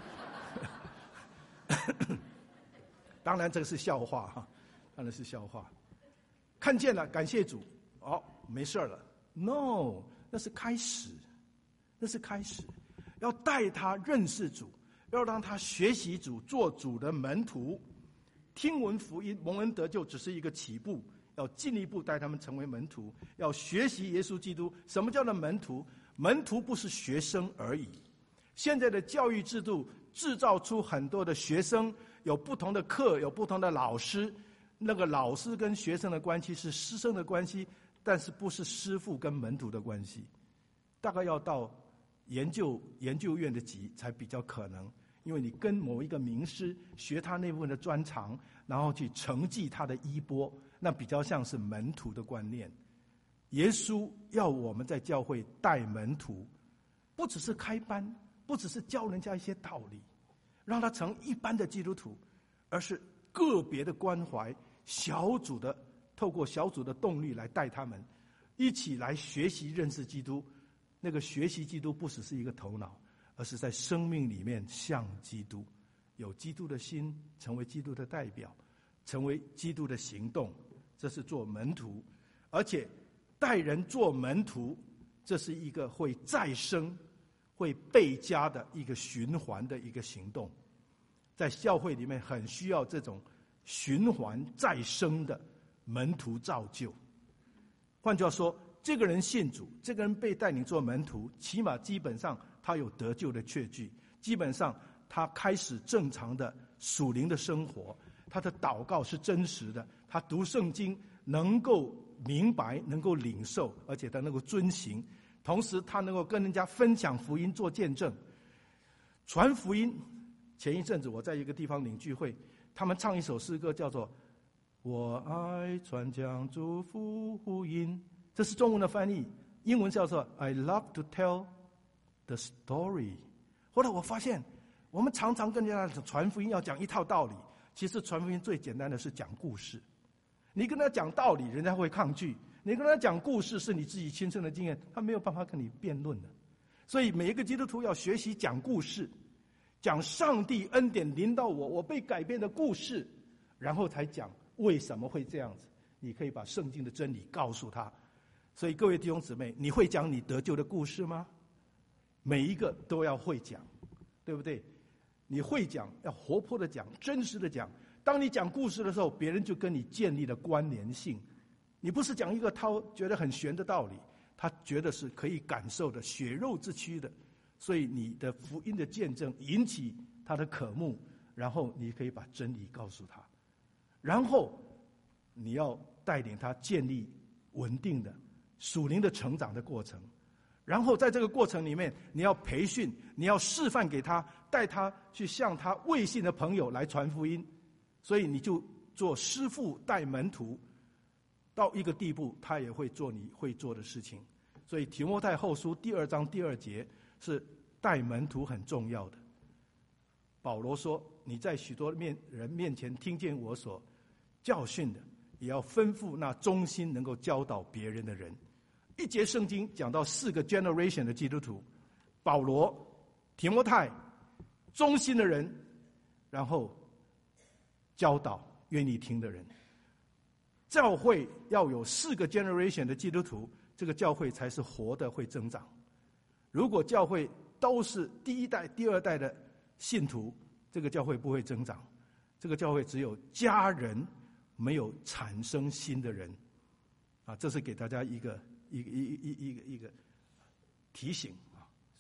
[SPEAKER 1] 当然这个是笑话当然是笑话。看见了感谢主，没事了。 No， 那是开始，那是开始，要带他认识主，要让他学习主，做主的门徒。听闻福音蒙恩得救只是一个起步，要进一步带他们成为门徒，要学习耶稣基督。什么叫做门徒？门徒不是学生而已。现在的教育制度制造出很多的学生，有不同的课，有不同的老师，那个老师跟学生的关系是师生的关系，但是不是师父跟门徒的关系。大概要到研究院的级才比较可能，因为你跟某一个名师学他那部分的专长，然后去承继他的衣钵，那比较像是门徒的观念。耶稣要我们在教会带门徒，不只是开班，不只是教人家一些道理，让他成一般的基督徒，而是个别的关怀，小组的，透过小组的动力来带他们一起来学习认识基督。那个学习基督不只是一个头脑，而是在生命里面像基督，有基督的心，成为基督的代表，成为基督的行动，这是做门徒。而且带人做门徒，这是一个会再生、会倍加的一个循环的一个行动。在教会里面很需要这种循环再生的门徒造就。换句话说，这个人信主，这个人被带领做门徒，起码基本上他有得救的确据，基本上他开始正常的属灵的生活，他的祷告是真实的，他读圣经能够明白，能够领受，而且他能够遵行，同时他能够跟人家分享福音，做见证，传福音。前一阵子我在一个地方领聚会，他们唱一首诗歌叫做我爱传讲主福音，这是中文的翻译，英文叫做 I love to tell the story。 后来我发现我们常常跟人家传福音要讲一套道理，其实传福音最简单的是讲故事。你跟他讲道理人家会抗拒，你跟他讲故事是你自己亲身的经验，他没有办法跟你辩论的。所以每一个基督徒要学习讲故事，讲上帝恩典临到我被改变的故事，然后才讲为什么会这样子。你可以把圣经的真理告诉他。所以各位弟兄姊妹，你会讲你得救的故事吗？每一个都要会讲，对不对？你会讲，要活泼的讲，真实的讲。当你讲故事的时候，别人就跟你建立了关联性。你不是讲一个他觉得很玄的道理，他觉得是可以感受的，血肉之躯的。所以你的福音的见证引起他的渴慕，然后你可以把真理告诉他，然后你要带领他建立稳定的属灵的成长的过程，然后在这个过程里面，你要培训，你要示范给他，带他去向他未信的朋友来传福音。所以你就做师父带门徒，到一个地步，他也会做你会做的事情。所以提摩太后书2章2节是带门徒很重要的。保罗说：“你在许多人面前听见我所教训的，也要吩咐那忠心能够教导别人的人。”一节圣经讲到4个 generation 的基督徒：保罗、提摩太、忠心的人，然后教导愿意听的人。教会要有4个 generation 的基督徒，这个教会才是活的，会增长。如果教会都是第一代、第二代的信徒，这个教会不会增长。这个教会只有家人，没有产生新的人。这是给大家一个提醒啊。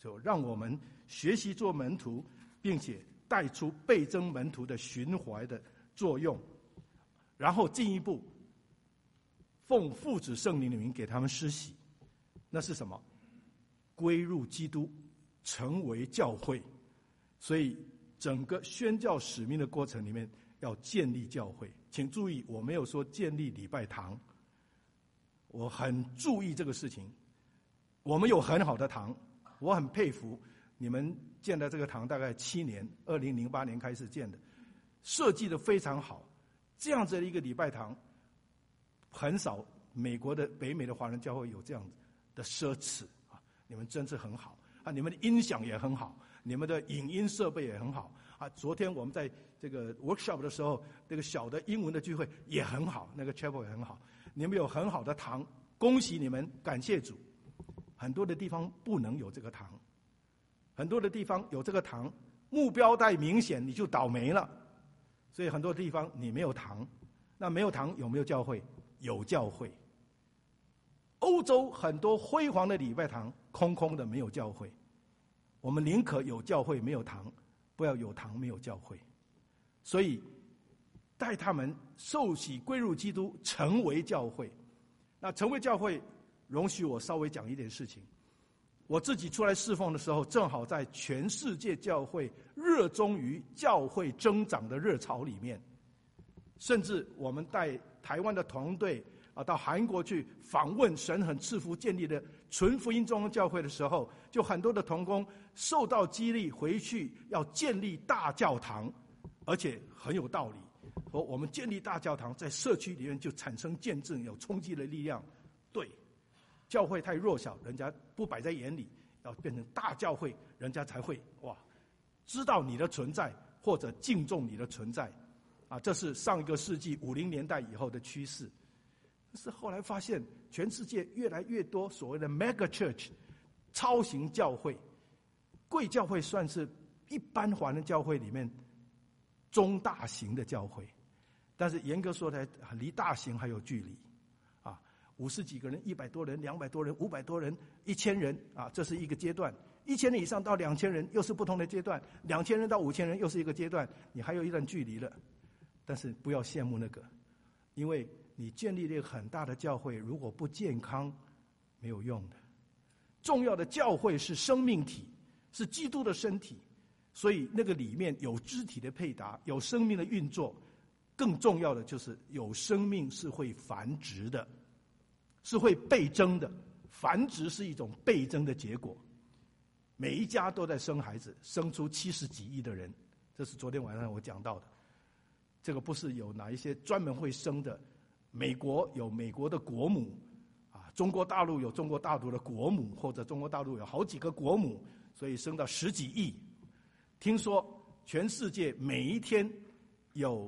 [SPEAKER 1] 就让我们学习做门徒，并且带出倍增门徒的循环的作用，然后进一步奉父子圣灵的名给他们施洗。那是什么？归入基督，成为教会。所以整个宣教使命的过程里面，要建立教会。请注意，我没有说建立礼拜堂，我很注意这个事情。我们有很好的堂，我很佩服你们建的这个堂，大概7年，2008年开始建的，设计的非常好。这样子的一个礼拜堂，很少北美的华人教会有这样的奢侈啊！你们真是很好啊！你们的音响也很好，你们的影音设备也很好啊！昨天我们在这个 workshop 的时候，这个小的英文的聚会也很好，那个 chapel 也很好。你们有很好的堂，恭喜你们，感谢主。很多的地方不能有这个堂，很多的地方有这个堂，目标太明显，你就倒霉了。所以很多地方你没有堂，那没有堂有没有教会？有教会。欧洲很多辉煌的礼拜堂空空的，没有教会。我们宁可有教会没有堂，不要有堂没有教会。所以带他们受洗归入基督，成为教会。那成为教会，容许我稍微讲一点事情。我自己出来侍奉的时候，正好在全世界教会热衷于教会增长的热潮里面，甚至我们带台湾的团队到韩国去访问神很赐福建立的纯福音中央教会的时候，就很多的同工受到激励，回去要建立大教堂，而且很有道理。说我们建立大教堂，在社区里面就产生见证，有冲击的力量。对，教会太弱小，人家不摆在眼里，要变成大教会，人家才会知道你的存在，或者敬重你的存在。这是上一个世纪50年代以后的趋势。但是后来发现，全世界越来越多所谓的 mega church 超型教会，贵教会算是一般华人教会里面中大型的教会，但是严格说来，离大型还有距离。50几个人、100多人、200多人、500多人、1000人这是一个阶段。1000人以上到2000人又是不同的阶段，2000人到5000人又是一个阶段，你还有一段距离了。但是不要羡慕那个，因为你建立了一个很大的教会，如果不健康，没有用的。重要的教会是生命体，是基督的身体，所以那个里面有肢体的配搭，有生命的运作。更重要的就是有生命是会繁殖的，是会倍增的。繁殖是一种倍增的结果。每一家都在生孩子，生出70几亿的人，这是昨天晚上我讲到的。这个不是有哪一些专门会生的，美国有美国的国母，中国大陆有中国大陆的国母，或者中国大陆有好几个国母，所以生到10几亿。听说全世界每一天有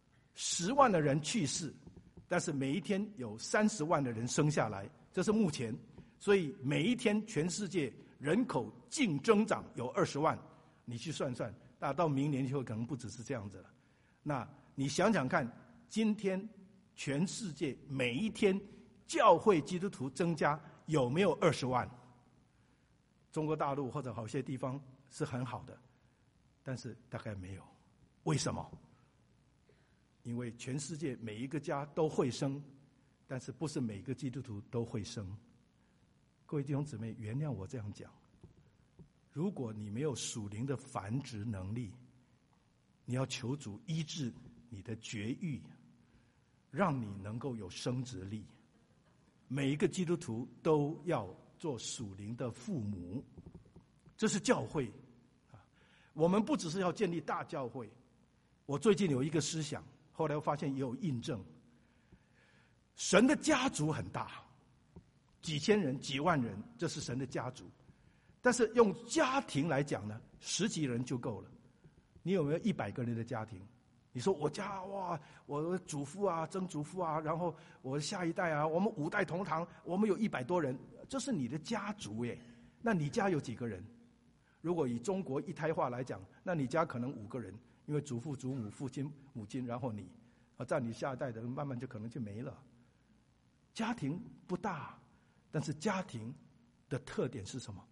[SPEAKER 1] 10万的人去世，但是每一天有30万的人生下来，这是目前。所以每一天全世界人口净增长有20万，你去算算，到明年就可能不只是这样子了。那你想想看，今天全世界每一天教会基督徒增加有没有20万？中国大陆或者好些地方是很好的，但是大概没有。为什么？因为全世界每一个家都会生，但是不是每个基督徒都会生。各位弟兄姊妹，原谅我这样讲，如果你没有属灵的繁殖能力，你要求主医治你的绝育，让你能够有生殖力。每一个基督徒都要做属灵的父母，这是教会。我们不只是要建立大教会。我最近有一个思想，后来我发现也有印证。神的家族很大，几千人、几万人，这是神的家族。但是用家庭来讲呢，10几人就够了。你有没有100个人的家庭？你说我家我的祖父曾祖父然后我的下一代我们5代同堂，我们有100多人，这是你的家族耶。那你家有几个人？如果以中国一胎化来讲，那你家可能5个人，因为祖父、祖母、父亲、母亲，然后你，在你下一代的人慢慢就可能就没了。家庭不大，但是家庭的特点是什么？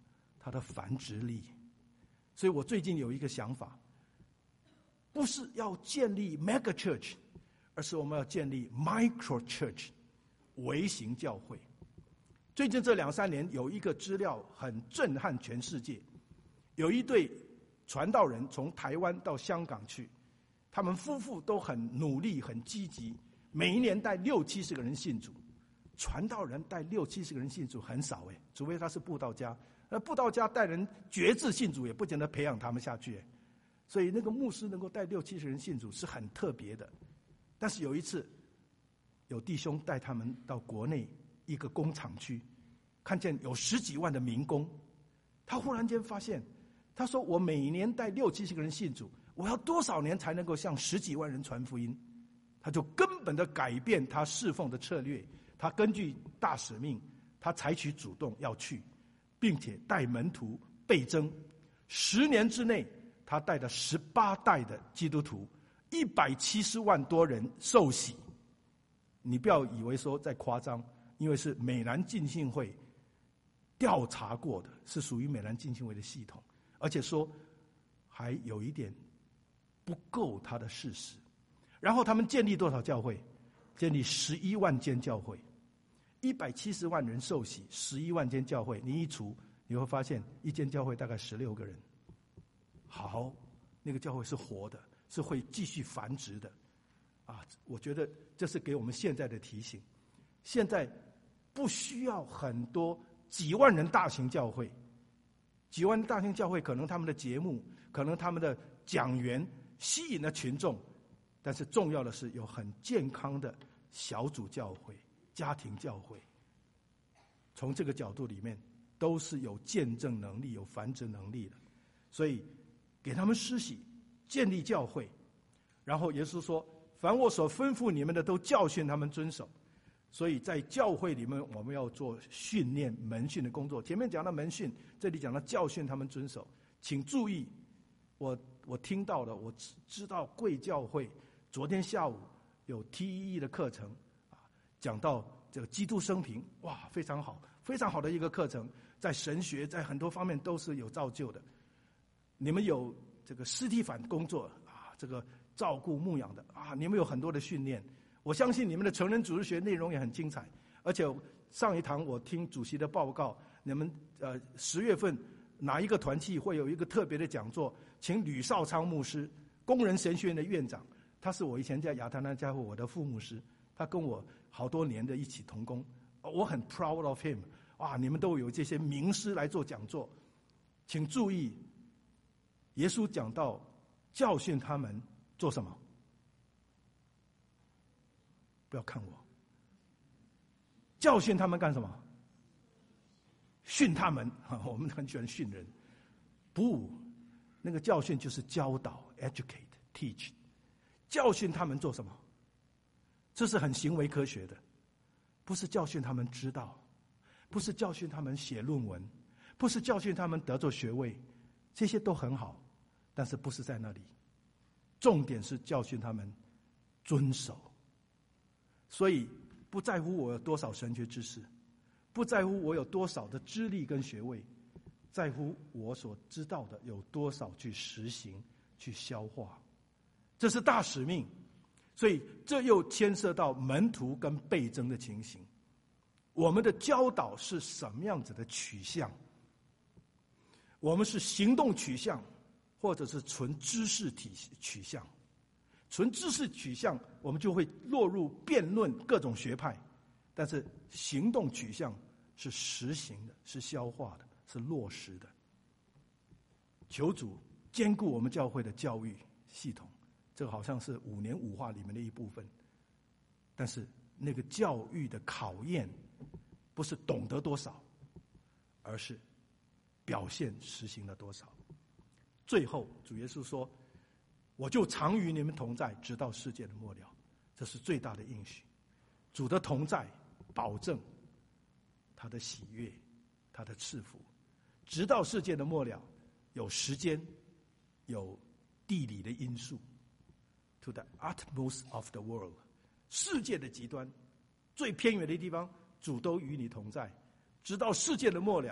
[SPEAKER 1] 它的繁殖力。所以我最近有一个想法，不是要建立 mega church， 而是我们要建立 micro church， 微型教会。最近这2-3年有一个资料很震撼全世界，有一对传道人从台湾到香港去，他们夫妇都很努力很积极，每一年带60-70个人信主。传道人带60-70个人信主很少除非他是布道家，那布道家带人决志信主也不见得培养他们下去所以那个牧师能够带60-70人信主是很特别的。但是有一次有弟兄带他们到国内一个工厂区，看见有10几万的民工，他忽然间发现，他说我每年带60-70个人信主，我要多少年才能够向10几万人传福音？他就根本的改变他侍奉的策略，他根据大使命，他采取主动要去，并且带门徒倍增。10年之内，他带了18代的基督徒，170万多人受洗。你不要以为说在夸张，因为是美兰浸信会调查过的，是属于美兰浸信会的系统，而且说还有一点不够他的事实。然后他们建立多少教会？建立11万间教会，170万人受洗，11万间教会，你一除，你会发现一间教会大概16个人。好，那个教会是活的，是会继续繁殖的我觉得这是给我们现在的提醒。现在不需要很多几万人大型教会，几万人大型教会可能他们的节目，可能他们的讲员吸引了群众，但是重要的是有很健康的小组教会、家庭教会。从这个角度里面，都是有见证能力、有繁殖能力的。所以给他们施洗，建立教会。然后耶稣说，凡我所吩咐你们的，都教训他们遵守。所以在教会里面，我们要做训练门训的工作。前面讲到门训，这里讲到教训他们遵守。请注意，我听到了，我知道贵教会昨天下午有 TEE 的课程讲到这个基督生平，哇，非常好，非常好的一个课程，在神学，在很多方面都是有造就的。你们有这个司提反工作这个照顾牧养的你们有很多的训练。我相信你们的成人主日学内容也很精彩，而且上一堂我听主席的报告，你们10月份哪一个团契会有一个特别的讲座，请吕少昌牧师，工人神学院的院长，他是我以前在亚特兰大教会我的副牧师，他跟我好多年的一起同工，我很 proud of him。你们都有这些名师来做讲座，请注意，耶稣讲到教训他们做什么？不要看我，教训他们干什么？训他们我们很喜欢训人，不，那个教训就是教导 educate teach， 教训他们做什么？这是很行为科学的，不是教训他们知道，不是教训他们写论文，不是教训他们得做学位，这些都很好，但是不是在那里，重点是教训他们遵守。所以不在乎我有多少神学知识，不在乎我有多少的资历跟学位，在乎我所知道的有多少去实行去消化，这是大使命。所以这又牵涉到门徒跟倍增的情形。我们的教导是什么样子的取向？我们是行动取向，或者是纯知识取向？纯知识取向，我们就会落入辩论各种学派；但是行动取向是实行的，是消化的，是落实的。求主兼顾我们教会的教育系统，这个好像是5年5化里面的一部分。但是那个教育的考验，不是懂得多少，而是表现实行了多少。最后，主耶稣说，我就常与你们同在，直到世界的末了。这是最大的应许。主的同在保证他的喜悦，他的赐福，直到世界的末了。有时间，有地理的因素 ，to the utmost of the world， 世界的极端，最偏远的地方，主都与你同在，直到世界的末了。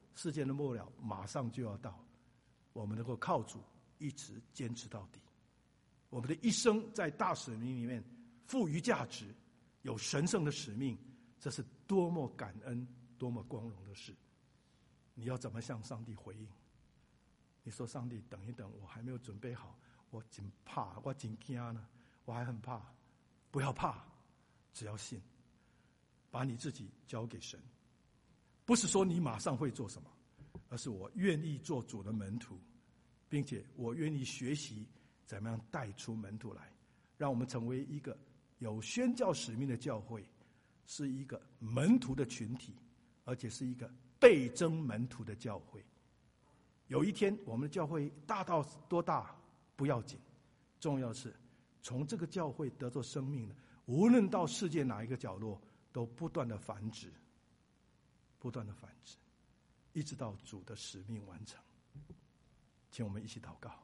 [SPEAKER 1] 世界的末了马上就要到，我们能够靠主一直坚持到底。我们的一生在大使命里面赋予价值，有神圣的使命，这是多么感恩、多么光荣的事。你要怎么向上帝回应？你说上帝等一等，我还没有准备好，我真怕，我真惊呢，我还很怕。不要怕，只要信，把你自己交给神。不是说你马上会做什么，而是我愿意做主的门徒，并且我愿意学习怎么样带出门徒来，让我们成为一个有宣教使命的教会，是一个门徒的群体，而且是一个倍增门徒的教会。有一天我们的教会大到多大不要紧，重要是从这个教会得到生命的，无论到世界哪一个角落，都不断的繁殖，不断的繁殖，一直到主的使命完成。请我们一起祷告。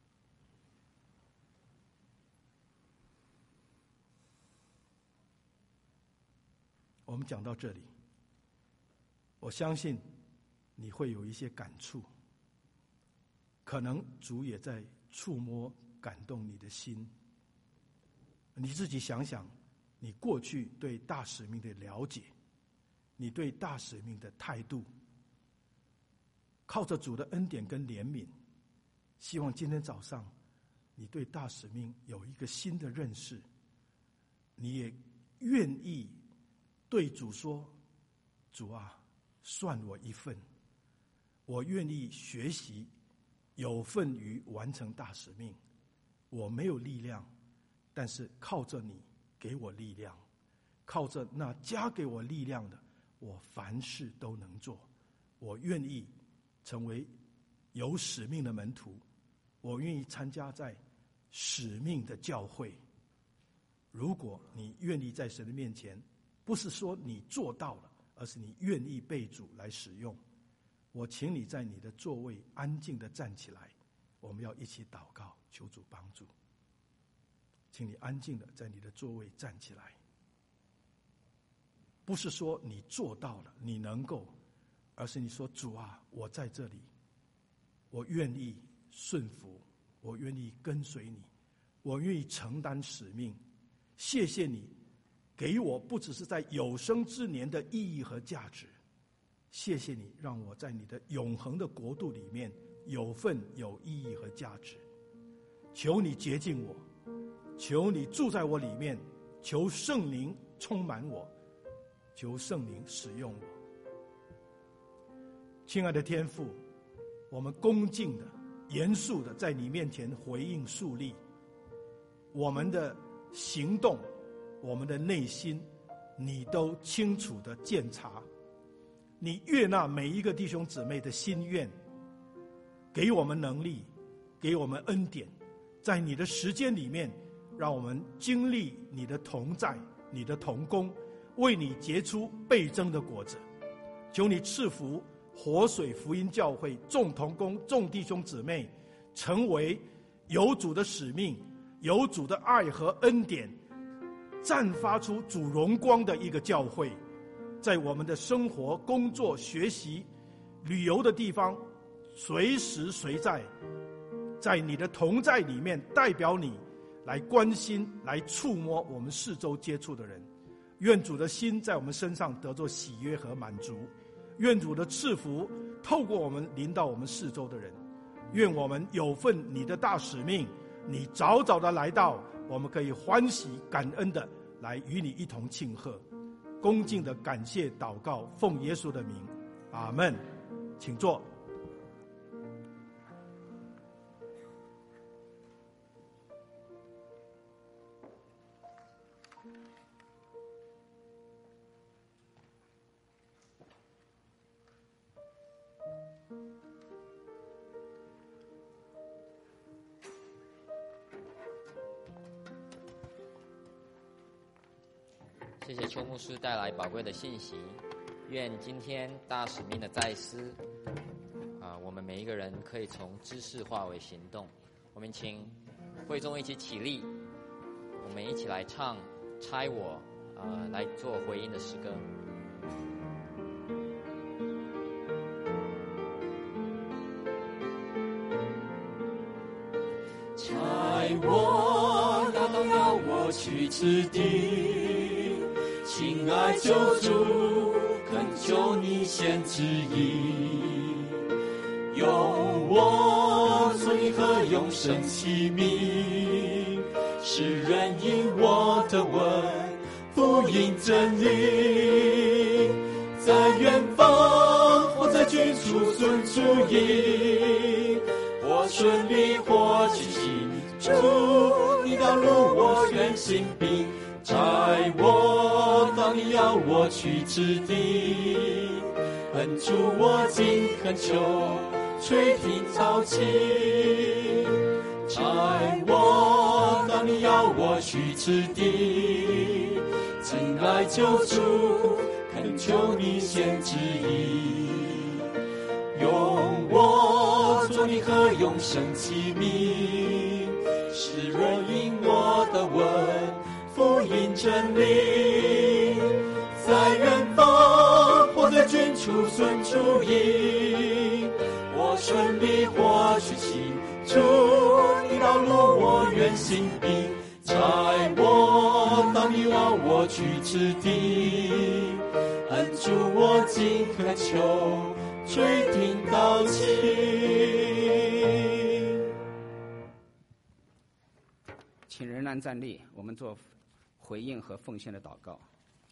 [SPEAKER 1] 我们讲到这里，我相信你会有一些感触，可能主也在触摸感动你的心。你自己想想，你过去对大使命的了解，你对大使命的态度，靠着主的恩典跟怜悯，希望今天早上你对大使命有一个新的认识，你也愿意对主说，主啊，算我一份，我愿意学习，有份于完成大使命。我没有力量，但是靠着你给我力量，靠着那加给我力量的，我凡事都能做。我愿意成为有使命的门徒，我愿意参加在使命的教会。如果你愿意在神的面前，不是说你做到了，而是你愿意被主来使用，我请你在你的座位安静地站起来，我们要一起祷告，求主帮助。请你安静地在你的座位站起来，不是说你做到了，你能够，而是你说，主啊，我在这里，我愿意顺服，我愿意跟随你，我愿意承担使命。谢谢你给我不只是在有生之年的意义和价值，谢谢你让我在你的永恒的国度里面有份有意义和价值。求你洁净我，求你住在我里面，求圣灵充满我，求圣灵使用我。亲爱的天父，我们恭敬的、严肃的在你面前回应肃立，我们的行动，我们的内心，你都清楚的鉴察，你悦纳每一个弟兄姊妹的心愿，给我们能力，给我们恩典，在你的时间里面，让我们经历你的同在，你的同工，为你结出倍增的果子。求你赐福活水福音教会众同工众弟兄姊妹，成为有主的使命，有主的爱和恩典，绽发出主荣光的一个教会。在我们的生活、工作、学习、旅游的地方，随时随在，在你的同在里面，代表你来关心、来触摸我们四周接触的人。愿主的心在我们身上得着喜悦和满足，愿主的赐福透过我们临到我们四周的人。愿我们有份你的大使命，你早早的来到，我们可以欢喜感恩的来与你一同庆贺。恭敬的感谢祷告，奉耶稣的名，阿们。请坐。
[SPEAKER 2] 谢谢邱牧师带来宝贵的信息。愿今天大使命的再思，我们每一个人可以从知识化为行动。我们请会众一起起立，我们一起来唱《差我》，来做回应的诗歌。
[SPEAKER 3] 差我到要我去之地，亲爱救主，恳求你先旨意，用我做你和永生器皿，使人因我的吻福音真理，在远方或在居处遵主意，或顺利或去行，主你道路我愿行并，差我到你要我去之地，恩主我今恳求垂听早起，差我到你要我去之地，亲爱救主，恳求你先旨意，用我做你和永生器皿，使人因我的吻福音真理，在远方或在远处顺主意，或顺利或去行，主你道路我愿行并，差我到你要我去之地，恩主我今恳求垂听祷请。
[SPEAKER 4] 请仍然站立，我们做回应和奉献的祷告。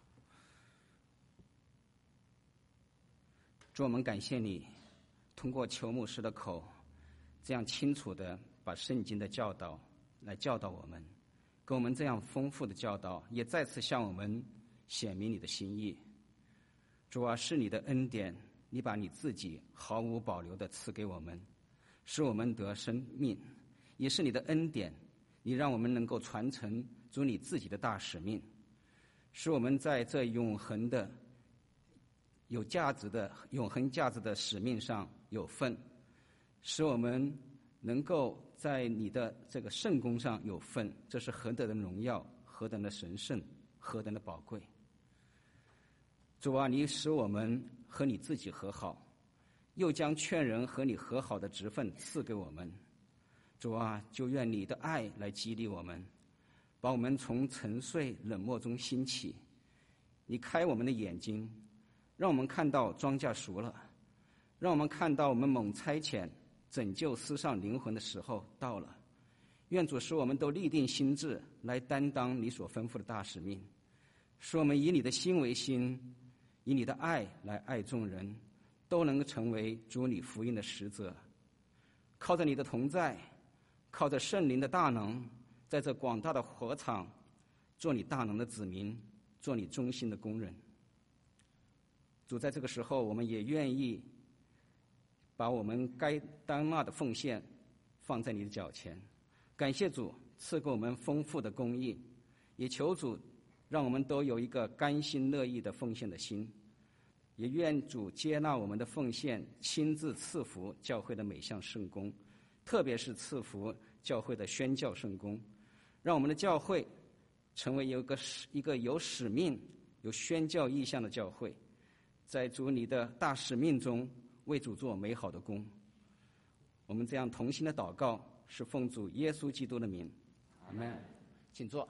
[SPEAKER 4] 主，我们感谢你通过邱牧师的口这样清楚地把圣经的教导来教导我们，给我们这样丰富的教导，也再次向我们显明你的心意。主啊，是你的恩典，你把你自己毫无保留地赐给我们，使我们得生命，也是你的恩典，你让我们能够传承主你自己的大使命，使我们在这永恒的有价值的永恒价值的使命上有份，使我们能够在你的这个圣工上有份，这是何等的荣耀，何等的神圣，何等的宝贵。主啊，你使我们和你自己和好，又将劝人和你和好的职分赐给我们。主啊，就愿你的爱来激励我们，把我们从沉睡冷漠中兴起，你开我们的眼睛，让我们看到庄稼熟了，让我们看到我们猛差遣拯救世上灵魂的时候到了。愿主使我们都立定心志来担当你所吩咐的大使命，使我们以你的心为心，以你的爱来爱众人，都能够成为主你福音的使者。靠着你的同在，靠着圣灵的大能，在这广大的火场做你大能的子民，做你忠心的工人。主，在这个时候我们也愿意把我们该当纳的奉献放在你的脚前。感谢主赐给我们丰富的供应，也求主让我们都有一个甘心乐意的奉献的心，也愿主接纳我们的奉献，亲自赐福教会的每项圣工，特别是赐福教会的宣教圣工，让我们的教会成为一个有使命有宣教意向的教会，在主你的大使命中为主做美好的工。我们这样同心的祷告是奉主耶稣基督的名，阿们。请坐。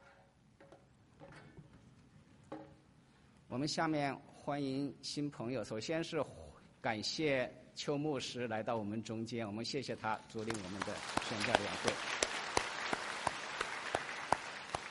[SPEAKER 4] 我们下面欢迎新朋友，首先是感谢邱牧师来到我们中间，我们谢谢他主领我们的宣教联会。